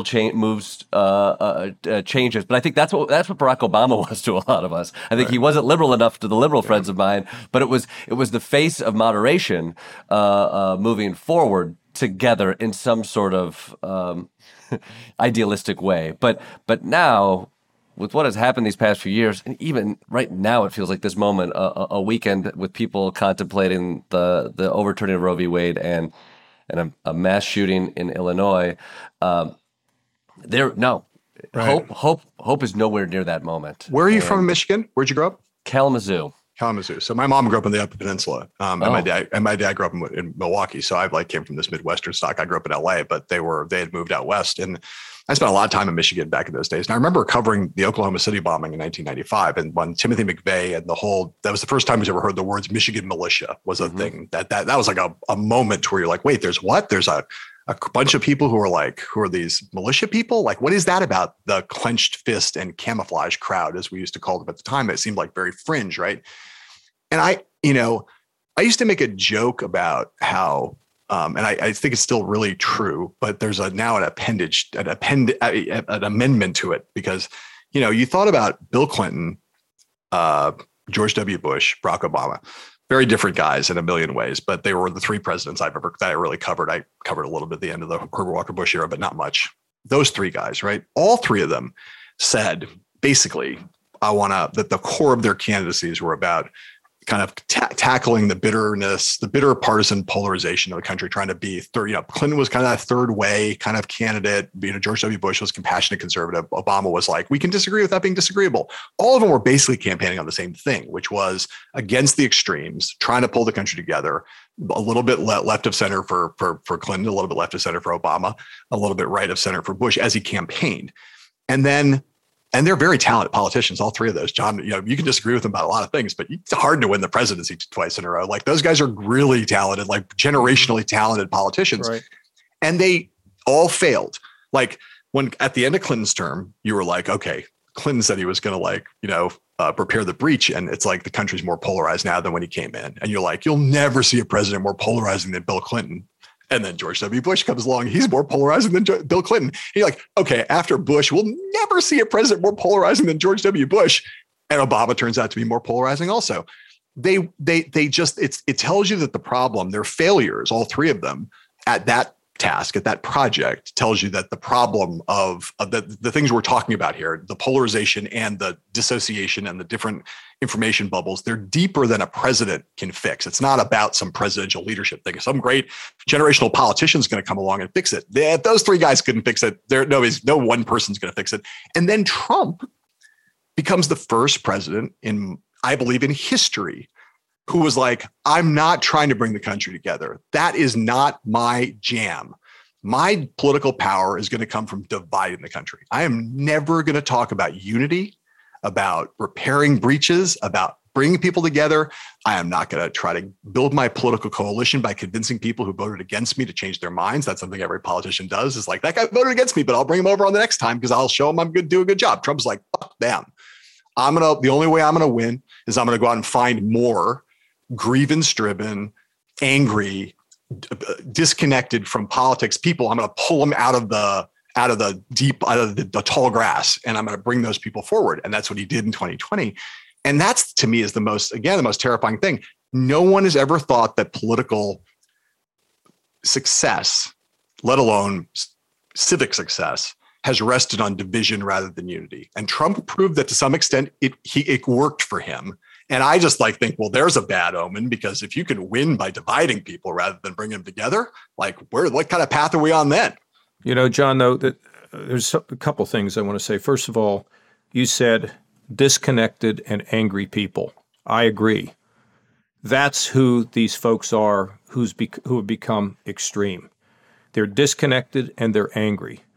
changes. But I think that's what Barack Obama was to a lot of us. I think he wasn't liberal enough to the liberal friends of mine, but it was the face of moderation moving forward together in some sort of idealistic way. But now, with what has happened these past few years, and even right now, it feels like this moment, a weekend with people contemplating the overturning of Roe v. Wade and a mass shooting in Illinois. Hope is nowhere near that moment. Where are you from in Michigan? Where'd you grow up? Kalamazoo. So my mom grew up in the Upper Peninsula, and my dad grew up in Milwaukee. So I came from this Midwestern stock. I grew up in LA, but they had moved out west, and I spent a lot of time in Michigan back in those days. And I remember covering the Oklahoma City bombing in 1995, and when Timothy McVeigh and that was the first time we ever heard the words Michigan militia was a thing. That was like a moment where you're like, wait, there's what? There's a bunch of people who are these militia people? Like, what is that about the clenched fist and camouflage crowd, as we used to call them at the time? It seemed like very fringe, right? And I used to make a joke about how, and I think it's still really true, but there's now an amendment to it, because, you thought about Bill Clinton, George W. Bush, Barack Obama, very different guys in a million ways, but they were the three presidents that I really covered. I covered a little bit at the end of the Herbert Walker Bush era, but not much. Those three guys, right? All three of them said, basically, that the core of their candidacies were about kind of tackling the bitter partisan polarization of the country, trying to be third. Clinton was kind of that third way kind of candidate. George W. Bush was compassionate conservative. Obama was like, we can disagree without being disagreeable. All of them were basically campaigning on the same thing, which was against the extremes, trying to pull the country together. A little bit left of center for Clinton, a little bit left of center for Obama, a little bit right of center for Bush as he campaigned. And they're very talented politicians, all three of those. John, you can disagree with them about a lot of things, but it's hard to win the presidency twice in a row. Like, those guys are really talented, like generationally talented politicians. Right. And they all failed. Like, when at the end of Clinton's term, you were like, okay, Clinton said he was going to repair the breach. And it's like the country's more polarized now than when he came in. And you're like, you'll never see a president more polarizing than Bill Clinton. And then George W. Bush comes along. He's more polarizing than Bill Clinton. And you're like, okay, after Bush, we'll never see a president more polarizing than George W. Bush. And Obama turns out to be more polarizing also. It tells you that the problem, their failures, all three of them, at that task, at that project, tells you that the problem of the things we're talking about here, the polarization and the dissociation and the different information bubbles, they're deeper than a president can fix. It's not about some presidential leadership thing. Some great generational politician is going to come along and fix it. Those three guys couldn't fix it. No one person's going to fix it. And then Trump becomes the first president I believe, in history who was like, I'm not trying to bring the country together. That is not my jam. My political power is going to come from dividing the country. I am never going to talk about unity, about repairing breaches, about bringing people together. I am not going to try to build my political coalition by convincing people who voted against me to change their minds. That's something every politician does. Is like, that guy voted against me, but I'll bring him over on the next time because I'll show him I'm going to do a good job. Trump's like, fuck them. The only way I'm going to win is I'm going to go out and find more grievance-driven, angry, disconnected from politics people. I'm going to pull them out of the tall grass, and I'm going to bring those people forward. And that's what he did in 2020. And that's, to me, is the most terrifying thing. No one has ever thought that political success, let alone civic success, has rested on division rather than unity. And Trump proved that to some extent it worked for him. And I just think, well, there's a bad omen, because if you can win by dividing people rather than bringing them together, what kind of path are we on then? John, though, that there's a couple things I want to say. First of all, you said disconnected and angry people. I agree. That's who these folks are who have become extreme. They're disconnected and they're angry.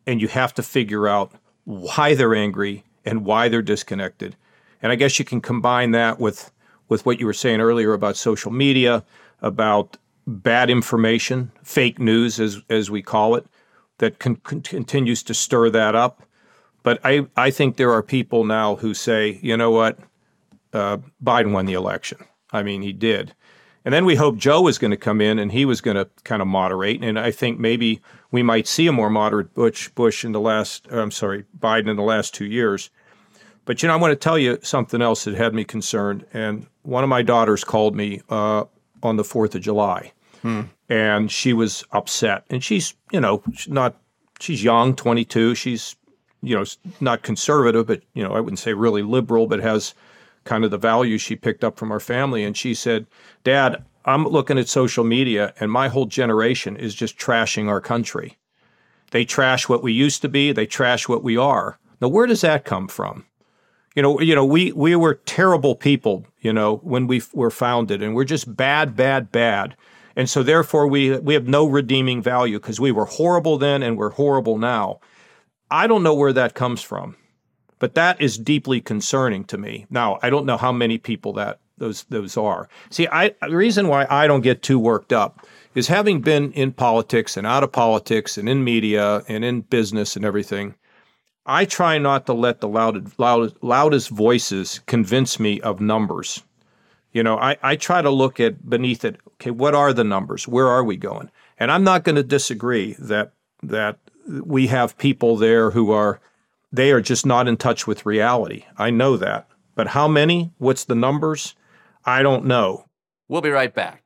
and you have to figure out why they're angry and why they're disconnected. And I guess you can combine that with what you were saying earlier about social media, about bad information, fake news, as we call it, that continues to stir that up. But I think there are people now who say, you know what, Biden won the election. I mean, he did. And then we hope Joe was going to come in and he was going to kind of moderate. And I think maybe we might see a more moderate Biden in the last 2 years. But, I want to tell you something else that had me concerned. And one of my daughters called me on the 4th of July. And she was upset. And she's young, 22. She's, not conservative, but, I wouldn't say really liberal, but has kind of the values she picked up from our family. And she said, Dad, I'm looking at social media and my whole generation is just trashing our country. They trash what we used to be. They trash what we are. Now, where does that come from? We were terrible people, when we were founded, and we're just bad, bad, bad. And so therefore we have no redeeming value because we were horrible then and we're horrible now. I don't know where that comes from, but that is deeply concerning to me. Now, I don't know how many people those are. See, the reason why I don't get too worked up is having been in politics and out of politics and in media and in business and everything, I try not to let the loudest voices convince me of numbers. I try to look at beneath it, okay, what are the numbers? Where are we going? And I'm not going to disagree that we have people there they are just not in touch with reality. I know that. But how many? What's the numbers? I don't know. We'll be right back.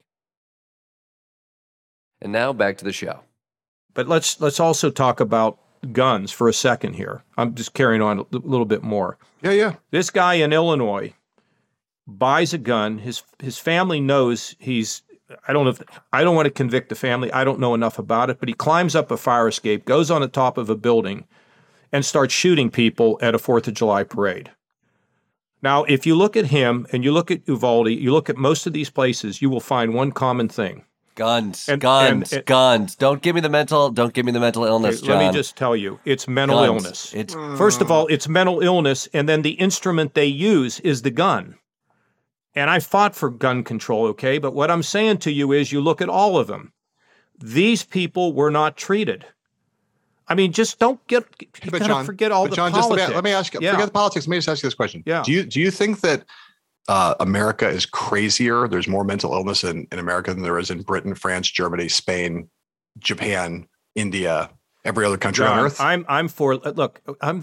And now back to the show. But let's also talk about guns for a second here. I'm just carrying on a little bit more. Yeah. This guy in Illinois buys a gun. His family knows I don't want to convict the family. I don't know enough about it, but he climbs up a fire escape, goes on the top of a building, and starts shooting people at a 4th of July parade. Now, if you look at him and you look at Uvalde, you look at most of these places, you will find one common thing. Guns. Don't give me the mental illness, John. Let me just tell you, it's mental illness. First of all, it's mental illness, and then the instrument they use is the gun. And I fought for gun control, okay? But what I'm saying to you is you look at all of them. These people were not treated. I mean, just don't forget all the politics. Let me ask you, forget the politics. Let me just ask you this question. Yeah. Do you think that America is crazier? There's more mental illness in America than there is in Britain, France, Germany, Spain, Japan, India, every other country on earth? I'm for. Look,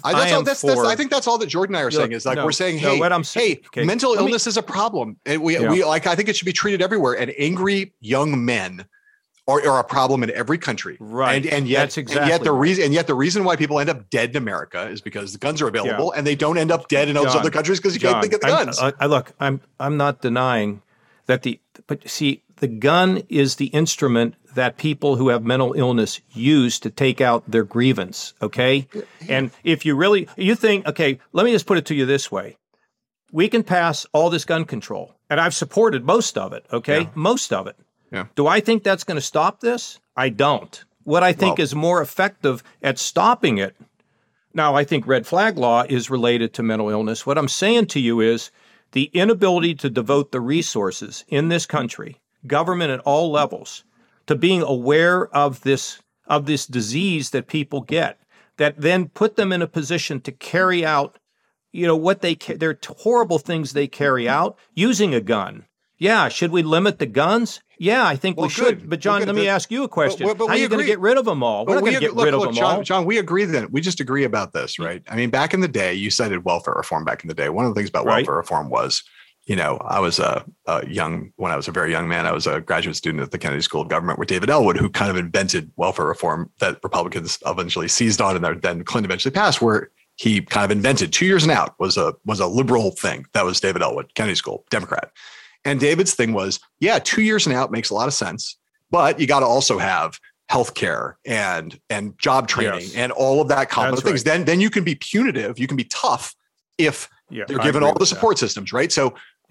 I think that's all that Jordan and I are saying is we're saying, mental illness is a problem, and we I think it should be treated everywhere. And angry young men are a problem in every country, right? And yet the reason why people end up dead in America is because the guns are available, and they don't end up dead in those other countries because you can't think of the guns. I'm not denying that but see, the gun is the instrument that people who have mental illness use to take out their grievance, okay? Yeah. And if you think, okay, let me just put it to you this way. We can pass all this gun control, and I've supported most of it, okay? Yeah. Most of it. Yeah. Do I think that's going to stop this? I don't. What I think is more effective at stopping it, now I think red flag law is related to mental illness. What I'm saying to you is the inability to devote the resources in this country, government at all levels, to being aware of this disease that people get, that then put them in a position to carry out, they're horrible things they carry out using a gun. Yeah, should we limit the guns? Yeah, I think we should. But John, let me ask you a question. How are you going to get rid of them all? We're not going to get rid of them all. John, we agree then. We just agree about this, right? I mean, back in the day, you cited welfare reform back in the day. One of the things about welfare reform was, I was when I was a very young man, I was a graduate student at the Kennedy School of Government with David Ellwood, who kind of invented welfare reform that Republicans eventually seized on, and then Clinton eventually passed, where he kind of invented 2 years and out was a liberal thing. That was David Ellwood, Kennedy School, Democrat. And David's thing was, 2 years and out makes a lot of sense, but you got to also have healthcare and job training and all of that kind of things. Right. Then you can be punitive, you can be tough if they're given all the support systems, right? So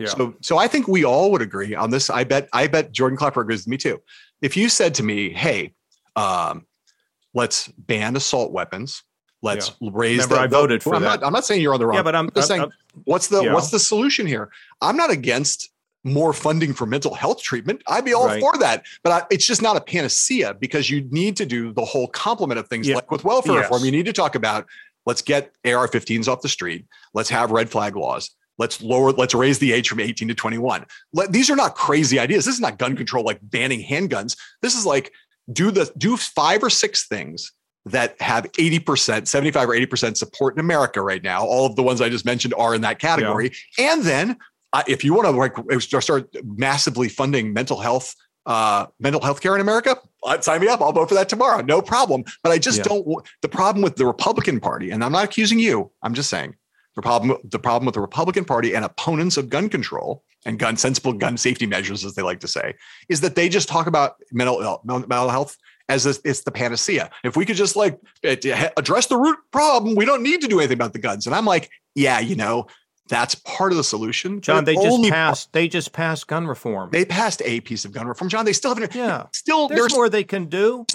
I think we all would agree on this. I bet Jordan Klepper agrees with me too. If you said to me, hey, let's ban assault weapons. Let's raise. Remember, I voted for that. I'm not saying you're on the wrong. Yeah, but I'm just saying, what's the solution here? I'm not against more funding for mental health treatment. I'd be all for that, but it's just not a panacea, because you need to do the whole complement of things like with welfare reform. You need to talk about, let's get AR-15s off the street. Let's have red flag laws. Let's raise the age from 18 to 21. These are not crazy ideas. This is not gun control, like banning handguns. This is like, do 5 or 6 things that have 80%, 75 or 80% support in America right now. All of the ones I just mentioned are in that category. Yeah. And then if you want to start massively funding mental health care in America, sign me up. I'll vote for that tomorrow. No problem. But I just don't. The problem with the Republican Party, and I'm not accusing you, I'm just saying the problem with the Republican Party and opponents of gun control and sensible gun safety measures, as they like to say, is that they just talk about mental health as it's the panacea. If we could just address the root problem, we don't need to do anything about the guns. And I'm like, that's part of the solution. John, they just passed gun reform. They passed a piece of gun reform. John, they still haven't. Yeah. There's more they can do.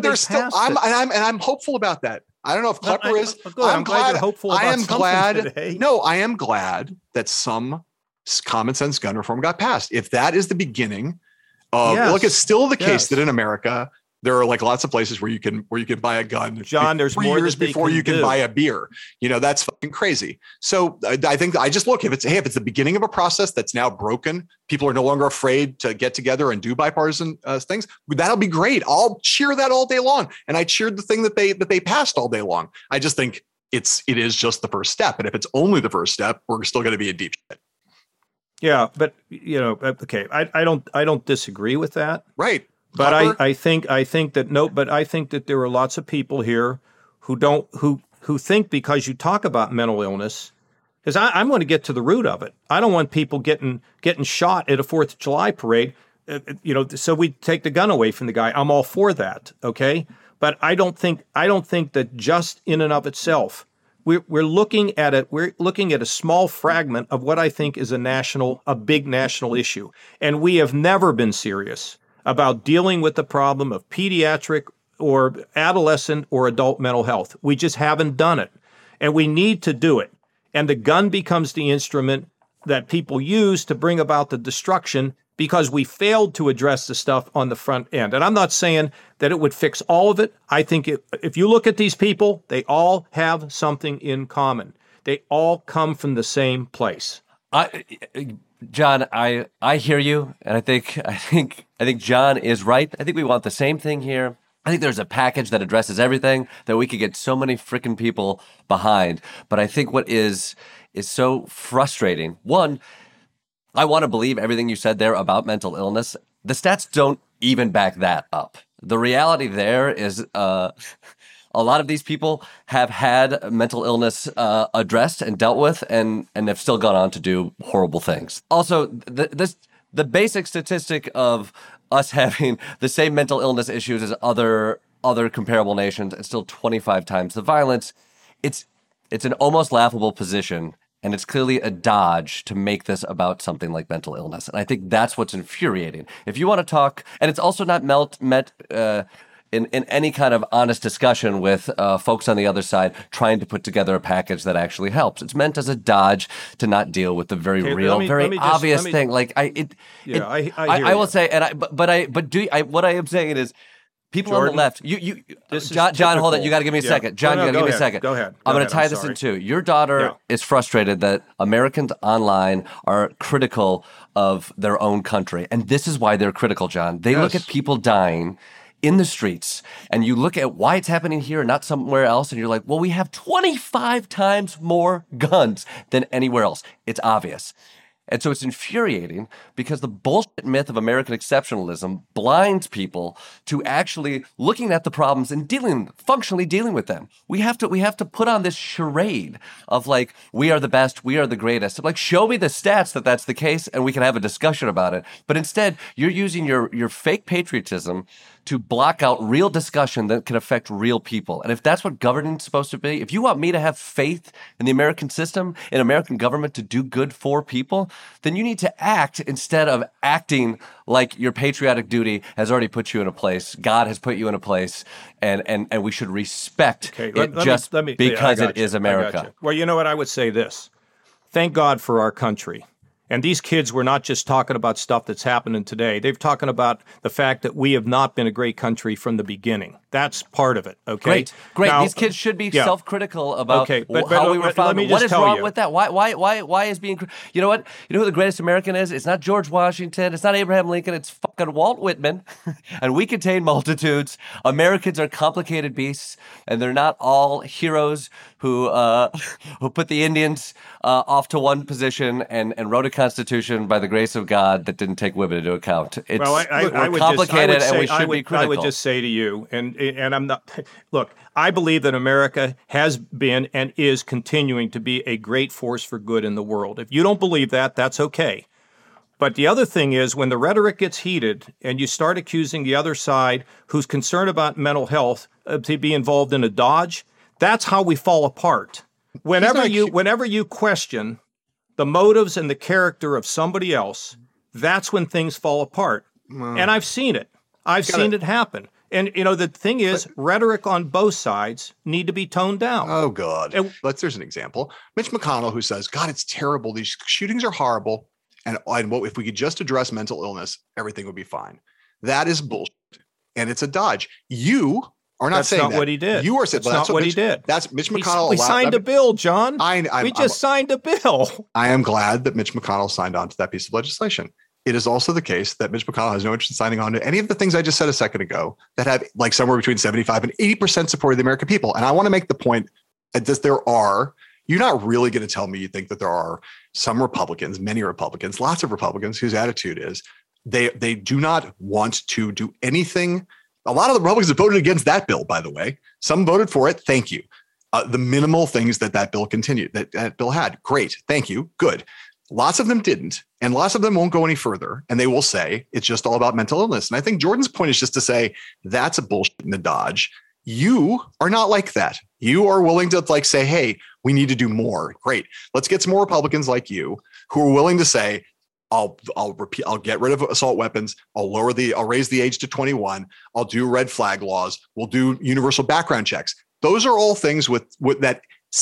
I'm hopeful about that. I don't know if Klepper is. I'm glad you're hopeful about something today. No, I am glad that some common sense gun reform got passed. If that is the beginning of, look, it's still the case that in America, there are lots of places where you can buy a gun. John, there's more years before you can buy a beer. That's fucking crazy. So I think I just look, if it's the beginning of a process that's now broken, people are no longer afraid to get together and do bipartisan things. That'll be great. I'll cheer that all day long. And I cheered the thing that they passed all day long. I just think it is just the first step. And if it's only the first step, we're still going to be in deep shit. Yeah, but okay, I don't disagree with that. Right. But I think that there are lots of people here who think because you talk about mental illness, because I'm going to get to the root of it. I don't want people getting shot at a 4th of July parade, so we take the gun away from the guy. I'm all for that, okay? But I don't think that just in and of itself, we're looking at it. We're looking at a small fragment of what I think is a big national issue, and we have never been serious about dealing with the problem of pediatric or adolescent or adult mental health. We just haven't done it, and we need to do it. And the gun becomes the instrument that people use to bring about the destruction because we failed to address the stuff on the front end. And I'm not saying that it would fix all of it. I think if you look at these people, they all have something in common. They all come from the same place. John, I hear you, and I think John is right. I think we want the same thing here. I think there's a package that addresses everything that we could get so many freaking people behind. But I think what is so frustrating, one, I want to believe everything you said there about mental illness. The stats don't even back that up. The reality there is a lot of these people have had mental illness addressed and dealt with and have still gone on to do horrible things. Also, the basic statistic of us having the same mental illness issues as other comparable nations and still 25 times the violence, it's an almost laughable position. And it's clearly a dodge to make this about something like mental illness. And I think that's what's infuriating. If you want to talk, and it's also not met in any kind of honest discussion with folks on the other side trying to put together a package that actually helps. It's meant as a dodge to not deal with the very real, very obvious thing. I will say, and what I am saying is, people Jordan, on the left, John, hold on. You got to give me a second. John, you got to give me a second. Go ahead. I'm going to tie this in too. Your daughter is frustrated that Americans online are critical of their own country. And this is why they're critical, John. They look at people dying in the streets, and you look at why it's happening here and not somewhere else, and you're like, well, we have 25 times more guns than anywhere else. It's obvious. And so it's infuriating because the bullshit myth of American exceptionalism blinds people to actually looking at the problems and functionally dealing with them. We have to put on this charade of we are the best, we are the greatest. Show me the stats that that's the case and we can have a discussion about it. But instead, you're using your fake patriotism to block out real discussion that can affect real people. And if that's what governing is supposed to be, if you want me to have faith in the American system, in American government to do good for people, then you need to act instead of acting like your patriotic duty has already put you in a place. God has put you in a place, and we should respect it because it is America. Well, you know what? I would say this. Thank God for our country. And these kids were not just talking about stuff that's happening today. They're talking about the fact that we have not been a great country from the beginning. That's part of it, okay? Great. Now, these kids should be self-critical about how we were founded. What is wrong with that? Why is being... You know what? You know who the greatest American is? It's not George Washington. It's not Abraham Lincoln. It's fucking Walt Whitman. And we contain multitudes. Americans are complicated beasts, and they're not all heroes who put the Indians off to one position and wrote a constitution by the grace of God that didn't take women into account. It's we're complicated, and we should be critical. I would just say to you, and I'm not. Look, I believe that America has been and is continuing to be a great force for good in the world. If you don't believe that, that's okay. But the other thing is, when the rhetoric gets heated and you start accusing the other side, who's concerned about mental health, to be involved in a dodge, that's how we fall apart. Whenever you question the motives and the character of somebody else, that's when things fall apart. And I've seen it. I've seen it happen. And, you know, the thing is, rhetoric on both sides need to be toned down. Oh, God. There's an example. Mitch McConnell, who says, God, it's terrible. These shootings are horrible. And if we could just address mental illness, everything would be fine. That is bullshit. And it's a dodge. You are not saying that. That's not what he did. You are saying that's not what he did. That's Mitch McConnell. We signed a bill, John. We just signed a bill. I am glad that Mitch McConnell signed on to that piece of legislation. It is also the case that Mitch McConnell has no interest in signing on to any of the things I just said a second ago that have like somewhere between 75 and 80% support of the American people. And I want to make the point that you're not really going to tell me you think that there are some Republicans, many Republicans, lots of Republicans whose attitude is they do not want to do anything. A lot of the Republicans have voted against that bill, by the way. Some voted for it. Thank you. The minimal things that bill continued, that bill had. Great. Thank you. Good. Lots of them didn't. And lots of them won't go any further. And they will say it's just all about mental illness. And I think Jordan's point is just to say that's a bullshit and a dodge. You are not like that. You are willing to like say, hey, we need to do more. Great. Let's get some more Republicans like you who are willing to say, I'll get rid of assault weapons. I'll raise the age to 21. I'll do red flag laws. We'll do universal background checks. Those are all things with that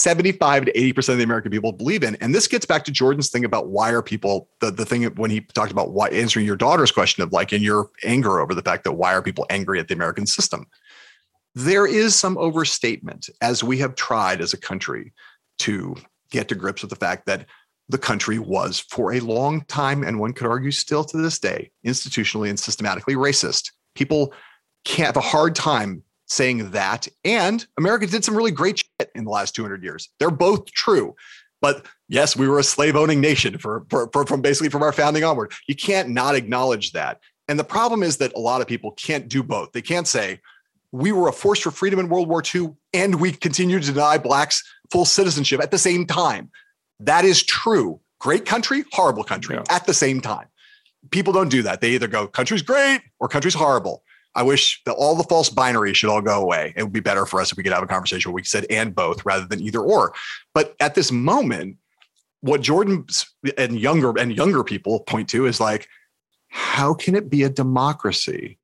75 to 80% of the American people believe in. And this gets back to Jordan's thing about why are people, the thing when he talked about why answering your daughter's question of like in your anger over the fact that why are people angry at the American system? There is some overstatement as we have tried as a country to get to grips with the fact that the country was for a long time, and one could argue still to this day, institutionally and systematically racist. People can't have a hard time saying that. And America did some really great shit in the last 200 years. They're both true. But yes, we were a slave-owning nation from our founding onward. You can't not acknowledge that. And the problem is that a lot of people can't do both. They can't say, we were a force for freedom in World War II, and we continue to deny blacks full citizenship at the same time. That is true. Great country, horrible country at the same time. People don't do that. They either go, country's great or country's horrible. I wish that all the false binary should all go away. It would be better for us if we could have a conversation where we said and both rather than either or. But at this moment, what Jordan and younger people point to is like, how can it be a democracy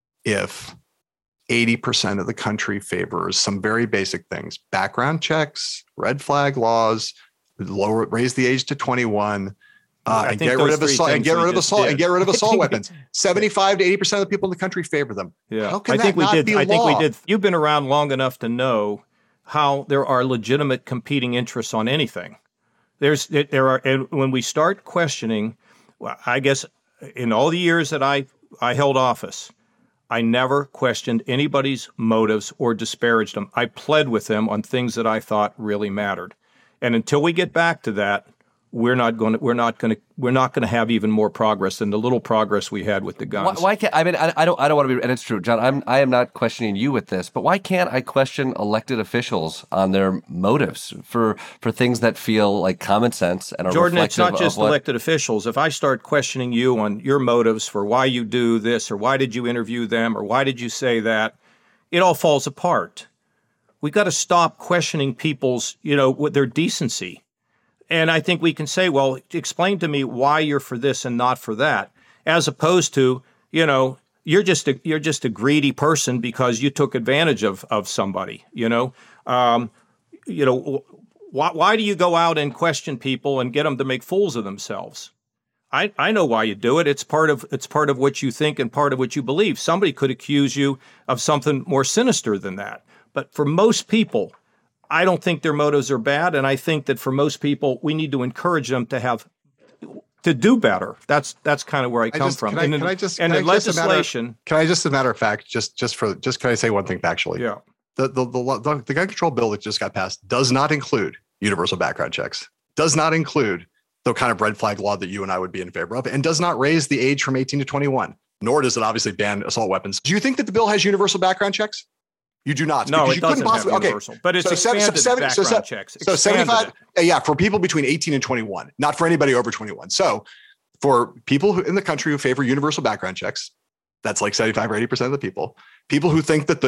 if 80% of the country favors some very basic things, background checks, red flag laws, raise the age to 21, and get rid of assault weapons. 75 to 80% of the people in the country favor them. Yeah, how can that not be law? I think we did. You've been around long enough to know how there are legitimate competing interests on anything. There are, and when we start questioning, well, I guess in all the years that I held office, I never questioned anybody's motives or disparaged them. I pled with them on things that I thought really mattered. And until we get back to that, we're not going to have even more progress than the little progress we had with the guns. Why can't I don't want to be, and it's true, John. I am not questioning you with this, but why can't I question elected officials on their motives for things that feel like common sense and are Jordan, reflective it's not just elected officials. If I start questioning you on your motives for why you do this, or why did you interview them, or why did you say that, it all falls apart. We got to stop questioning people's, their decency. And I think we can say, well, explain to me why you're for this and not for that, as opposed to, you're just a greedy person because you took advantage of somebody. Why do you go out and question people and get them to make fools of themselves? I know why you do it. It's part of what you think and part of what you believe. Somebody could accuse you of something more sinister than that. But for most people, I don't think their motives are bad, and I think that for most people, we need to encourage them to do better. That's kind of where I come from. Can I just, as a matter of fact, can I say one thing factually? Yeah. The gun control bill that just got passed does not include universal background checks, does not include the kind of red flag law that you and I would be in favor of, and does not raise the age from 18 to 21, nor does it obviously ban assault weapons. Do you think that the bill has universal background checks? You do not. No, it doesn't have universal, but it's expanded background checks. So 75, for people between 18 and 21, not for anybody over 21. So for people in the country who favor universal background checks, that's like 75 or 80% of the people who think that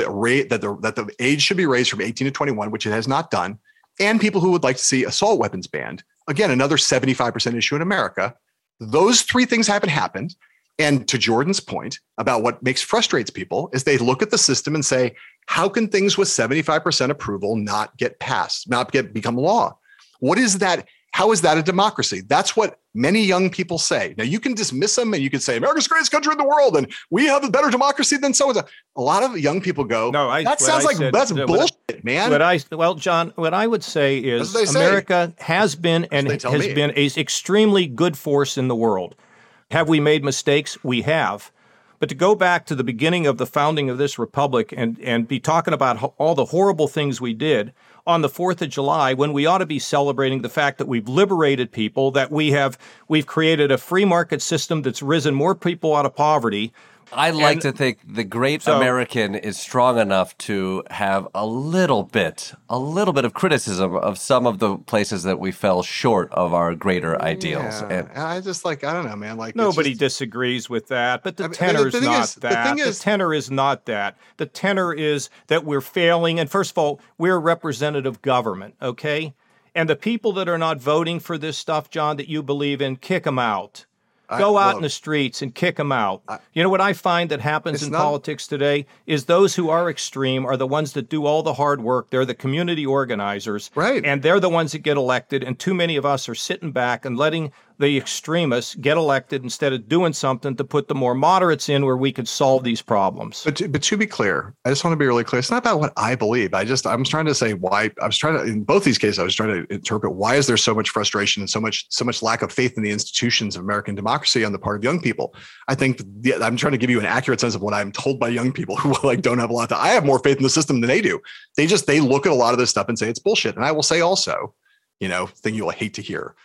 the age should be raised from 18 to 21, which it has not done, and people who would like to see assault weapons banned, again, another 75% issue in America. Those three things haven't happened. And to Jordan's point about what frustrates people is they look at the system and say, how can things with 75% approval not get passed, become law? What is that? How is that a democracy? That's what many young people say. Now, you can dismiss them and you can say, America's the greatest country in the world and we have a better democracy than so-and-so. A lot of young people go, that's bullshit, man. John, what I would say is America has been and has been an extremely good force in the world. Have we made mistakes? We have. But to go back to the beginning of the founding of this republic and be talking about all the horrible things we did on the 4th of July, when we ought to be celebrating the fact that we've liberated people, that we've created a free market system that's risen more people out of poverty. I like to think the great American is strong enough to have a little bit of criticism of some of the places that we fell short of our greater ideals. And I just I don't know, man. Nobody disagrees with that, but the tenor is not that. The tenor is not that. The tenor is that we're failing. And first of all, we're representative government, okay? And the people that are not voting for this stuff, John, that you believe in, kick them out. Go out in the streets and kick them out. What I find that happens in politics today is those who are extreme are the ones that do all the hard work. They're the community organizers. Right. And they're the ones that get elected. And too many of us are sitting back and letting the extremists get elected instead of doing something to put the more moderates in where we could solve these problems. But to be clear, I just want to be really clear. It's not about what I believe. I'm trying to say why. In both these cases, I was trying to interpret why is there so much frustration and so much lack of faith in the institutions of American democracy on the part of young people. I think I'm trying to give you an accurate sense of what I'm told by young people who don't have a lot. I have more faith in the system than they do. They look at a lot of this stuff and say it's bullshit. And I will say also, thing you'll hate to hear.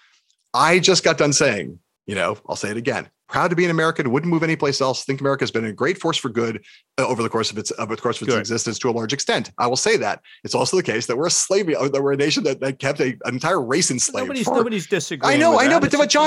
I just got done saying, I'll say it again. Proud to be an American, wouldn't move anyplace else. Think America has been a great force for good over the course of its existence to a large extent. I will say that. It's also the case that we're a nation that kept an entire race enslaved. Nobody's disagreeing. I know,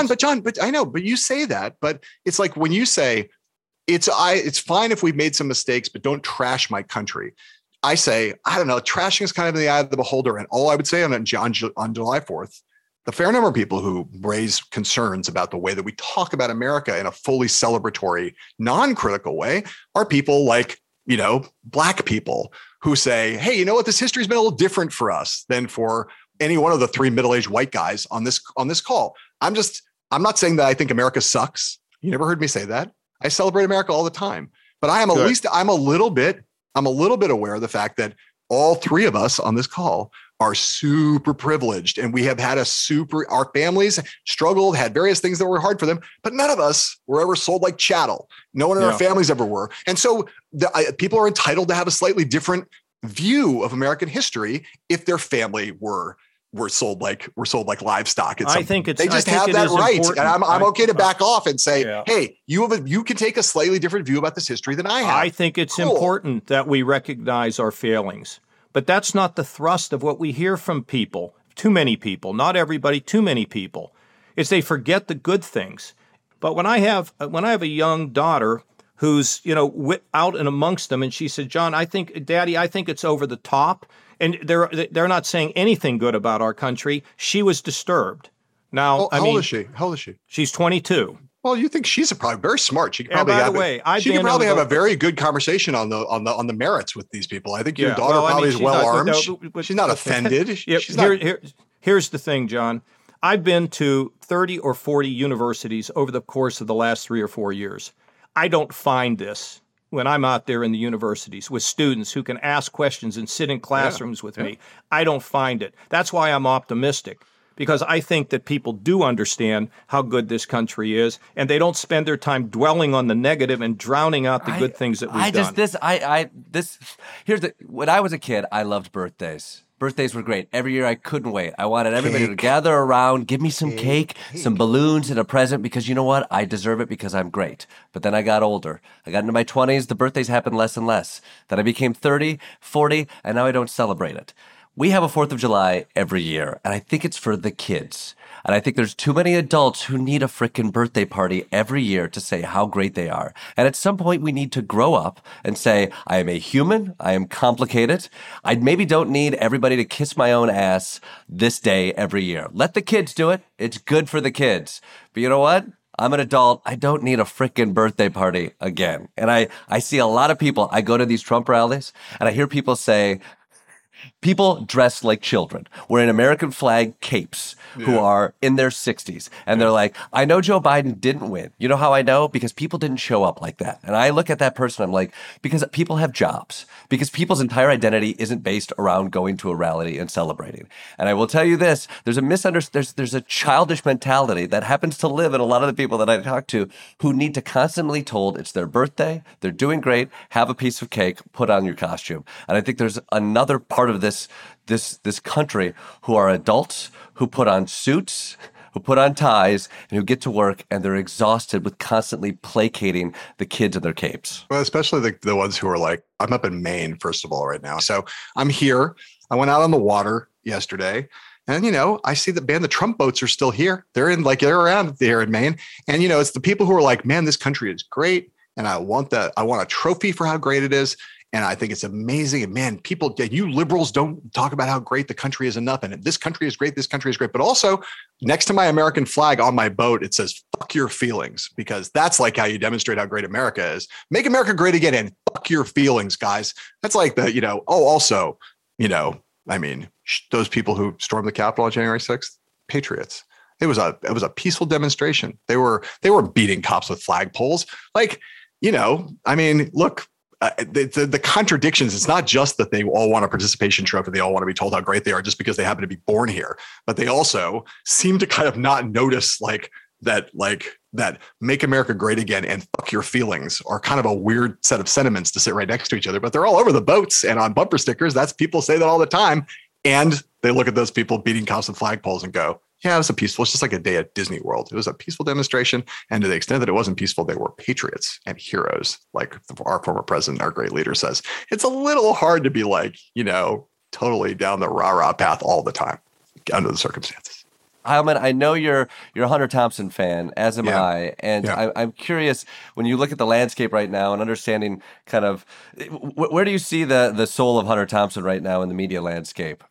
but you say that. But it's like when you say it's fine if we've made some mistakes, but don't trash my country. I say, I don't know, trashing is kind of in the eye of the beholder. And all I would say on July 4th, the fair number of people who raise concerns about the way that we talk about America in a fully celebratory, non-critical way are people like, Black people who say, hey, you know what? This history's been a little different for us than for any one of the three middle-aged white guys on this call. I'm not saying that I think America sucks. You never heard me say that. I celebrate America all the time, but I'm a little bit aware of the fact that all three of us on this call are super privileged, and we have had our families struggled, had various things that were hard for them, but none of us were ever sold like chattel. No one in our families ever were. And so people are entitled to have a slightly different view of American history if their family were sold like livestock. I think they just have that right. Important. And I'm okay to back off and say, hey, you can take a slightly different view about this history than I have. I think it's important that we recognize our failings. But that's not the thrust of what we hear from people, too many people, not everybody, too many people, is they forget the good things. But when I have a young daughter who's, out and amongst them, and she said, John, Daddy, I think it's over the top, and they're not saying anything good about our country, she was disturbed. Now, How old is she? How old is she? She's 22. Well, you think she's probably very smart. She could probably have a very good conversation on the merits with these people. I think your daughter probably is well armed. She's not offended. Here's the thing, John. I've been to 30 or 40 universities over the course of the last 3 or 4 years. I don't find this when I'm out there in the universities with students who can ask questions and sit in classrooms with me. I don't find it. That's why I'm optimistic. Because I think that people do understand how good this country is, and they don't spend their time dwelling on the negative and drowning out the good things that we've done. When I was a kid, I loved birthdays. Birthdays were great. Every year I couldn't wait. I wanted everybody to gather around, give me some cake, some balloons, and a present because you know what? I deserve it because I'm great. But then I got older. I got into my 20s. The birthdays happened less and less. Then I became 30, 40, and now I don't celebrate it. We have a 4th of July every year, and I think it's for the kids. And I think there's too many adults who need a frickin' birthday party every year to say how great they are. And at some point, we need to grow up and say, I am a human. I am complicated. I maybe don't need everybody to kiss my own ass this day every year. Let the kids do it. It's good for the kids. But you know what? I'm an adult. I don't need a frickin' birthday party again. And I see a lot of people. I go to these Trump rallies, and I hear people say, people dressed like children, wearing American flag capes, who are in their 60s. And they're like, I know Joe Biden didn't win. You know how I know? Because people didn't show up like that. And I look at that person, I'm like, because people have jobs. Because people's entire identity isn't based around going to a rally and celebrating. And I will tell you this, there's a childish mentality that happens to live in a lot of the people that I talk to who need to constantly told it's their birthday, they're doing great, have a piece of cake, put on your costume. And I think there's another part of this country who are adults, who put on suits, who put on ties, and who get to work, and they're exhausted with constantly placating the kids in their capes. Well, especially the ones who are like, I'm up in Maine, first of all, right now. So I'm here. I went out on the water yesterday. And, I see the Trump boats are still here. They're around there in Maine. And, it's the people who are like, man, this country is great. And I want a trophy for how great it is. And I think it's amazing. And man, you liberals don't talk about how great the country is enough. And this country is great. This country is great. But also next to my American flag on my boat, it says, fuck your feelings, because that's like how you demonstrate how great America is. Make America great again and fuck your feelings, guys. That's like those people who stormed the Capitol on January 6th, patriots. It was a peaceful demonstration. They were beating cops with flagpoles. Look, the contradictions, it's not just that they all want a participation trophy. They all want to be told how great they are just because they happen to be born here, but they also seem to kind of not notice that make America great again and fuck your feelings are kind of a weird set of sentiments to sit right next to each other, but they're all over the boats and on bumper stickers. That's people say that all the time. And they look at those people beating cops with flagpoles and go, yeah, it's just like a day at Disney World. It was a peaceful demonstration. And to the extent that it wasn't peaceful, they were patriots and heroes, like our former president, our great leader says. It's a little hard to be totally down the rah-rah path all the time under the circumstances. Heilman, I know you're a Hunter Thompson fan, as am I. And I'm curious, when you look at the landscape right now and understanding kind of, where do you see the soul of Hunter Thompson right now in the media landscape?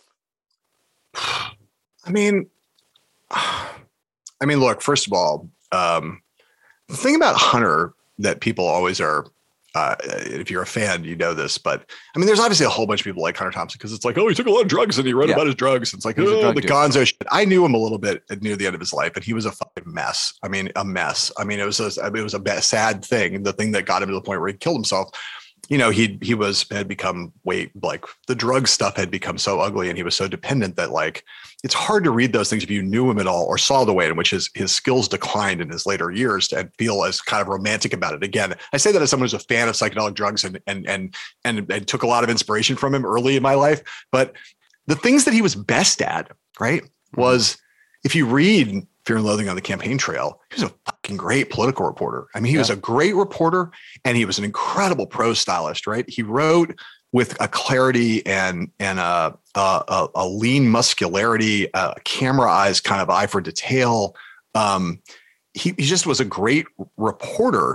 Look, first of all, the thing about Hunter that people always are, if you're a fan, you know this, but there's obviously a whole bunch of people like Hunter Thompson because it's like, oh, he took a lot of drugs and he wrote about his drugs. It's like, oh, the gonzo shit. I knew him a little bit near the end of his life, and he was a fucking mess. A mess. It was a sad thing. The thing that got him to the point where he killed himself. He had become the drug stuff had become so ugly, and he was so dependent that it's hard to read those things if you knew him at all or saw the way in which his skills declined in his later years and feel as kind of romantic about it. Again, I say that as someone who's a fan of psychedelic drugs and took a lot of inspiration from him early in my life. But the things that he was best at, right, was if you read Fear and Loathing on the Campaign Trail, he was a fucking great political reporter. He was a great reporter, and he was an incredible prose stylist, right? He wrote with a clarity and a lean muscularity, camera eyes, kind of eye for detail. He just was a great reporter.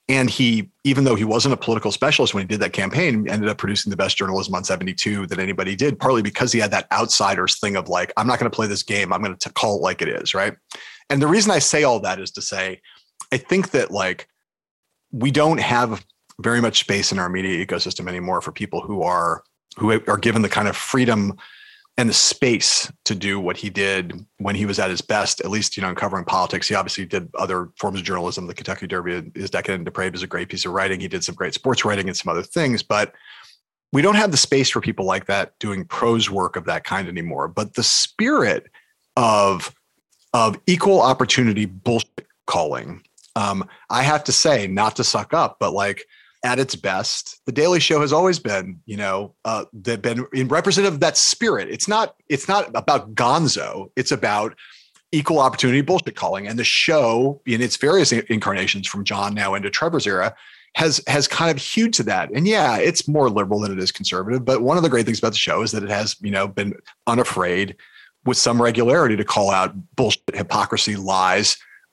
And he, even though he wasn't a political specialist when he did that campaign, ended up producing the best journalism on 72 that anybody did, partly because he had that outsiders thing of like, I'm not going to play this game. I'm going to call it like it is, right? And the reason I say all that is to say, I think that like we don't have very much space in our media ecosystem anymore for people who are given the kind of freedom and the space to do what he did when he was at his best, at least, in covering politics. He obviously did other forms of journalism. The Kentucky Derby is Decadent and Depraved is a great piece of writing. He did some great sports writing and some other things, but we don't have the space for people like that doing prose work of that kind anymore. But the spirit of equal opportunity bullshit calling, I have to say, not to suck up, but like, at its best, The Daily Show has always been, they've been representative of that spirit. It's not about gonzo. It's about equal opportunity bullshit calling. And the show, in its various incarnations from John now into Trevor's era, has kind of hewed to that. And yeah, it's more liberal than it is conservative. But one of the great things about the show is that it has, been unafraid with some regularity to call out bullshit, hypocrisy, lies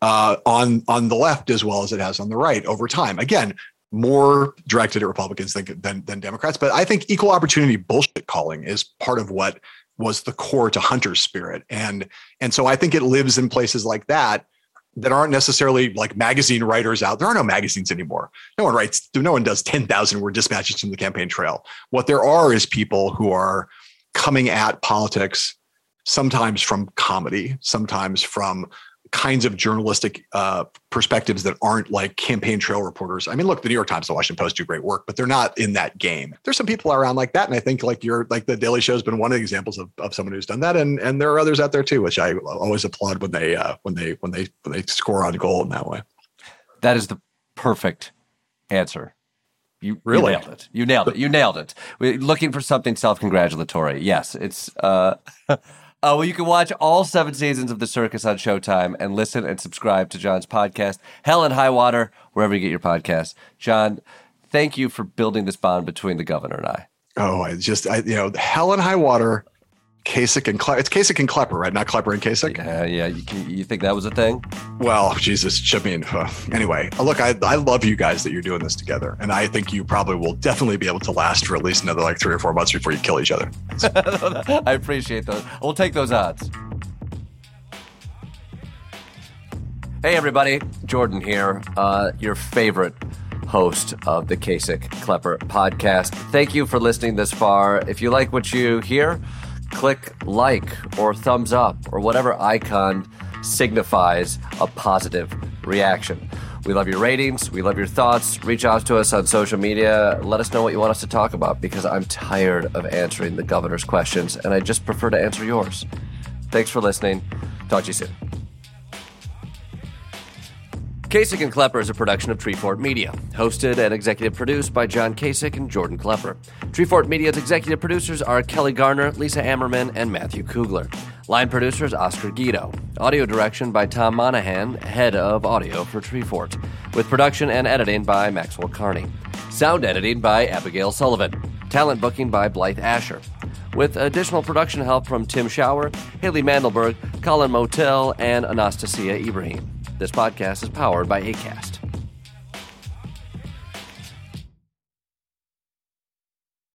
on the left as well as it has on the right over time. Again, more directed at Republicans than Democrats. But I think equal opportunity bullshit calling is part of what was the core to Hunter's spirit. And so I think it lives in places like that aren't necessarily like magazine writers out. There are no magazines anymore. No one does 10,000 word dispatches from the campaign trail. What there are is people who are coming at politics, sometimes from comedy, sometimes from kinds of journalistic perspectives that aren't like campaign trail reporters. I mean, look, the New York Times, the Washington Post do great work, but they're not in that game. There's some people around like that. And I think like the Daily Show has been one of the examples of someone who's done that. And there are others out there too, which I always applaud when they score on goal in that way. That is the perfect answer. You really nailed it. You nailed it. We're looking for something self-congratulatory. Yes, it's well, you can watch all 7 seasons of The Circus on Showtime and listen and subscribe to John's podcast, Hell and High Water, wherever you get your podcasts. John, thank you for building this bond between the governor and I. Oh, Hell and High Water, Kasich and Klepper. It's Kasich and Klepper, right? Not Klepper and Kasich? Yeah. You think that was a thing? Well, Jesus. I mean, anyway, look, I love you guys that you're doing this together. And I think you probably will definitely be able to last for at least another like 3 or 4 months before you kill each other. I appreciate those. We'll take those odds. Hey, everybody. Jordan here, your favorite host of the Kasich Klepper podcast. Thank you for listening this far. If you like what you hear, click like or thumbs up or whatever icon signifies a positive reaction. We love your ratings. We love your thoughts. Reach out to us on social media. Let us know what you want us to talk about because I'm tired of answering the governor's questions and I just prefer to answer yours. Thanks for listening. Talk to you soon. Kasich and Klepper is a production of Treefort Media, hosted and executive produced by John Kasich and Jordan Klepper. Treefort Media's executive producers are Kelly Garner, Lisa Ammerman, and Matthew Kugler. Line producers Oscar Guido. Audio direction by Tom Monahan, head of audio for Treefort, with production and editing by Maxwell Carney. Sound editing by Abigail Sullivan. Talent booking by Blythe Asher. With additional production help from Tim Schauer, Haley Mandelberg, Colin Motel, and Anastasia Ibrahim. This podcast is powered by Acast.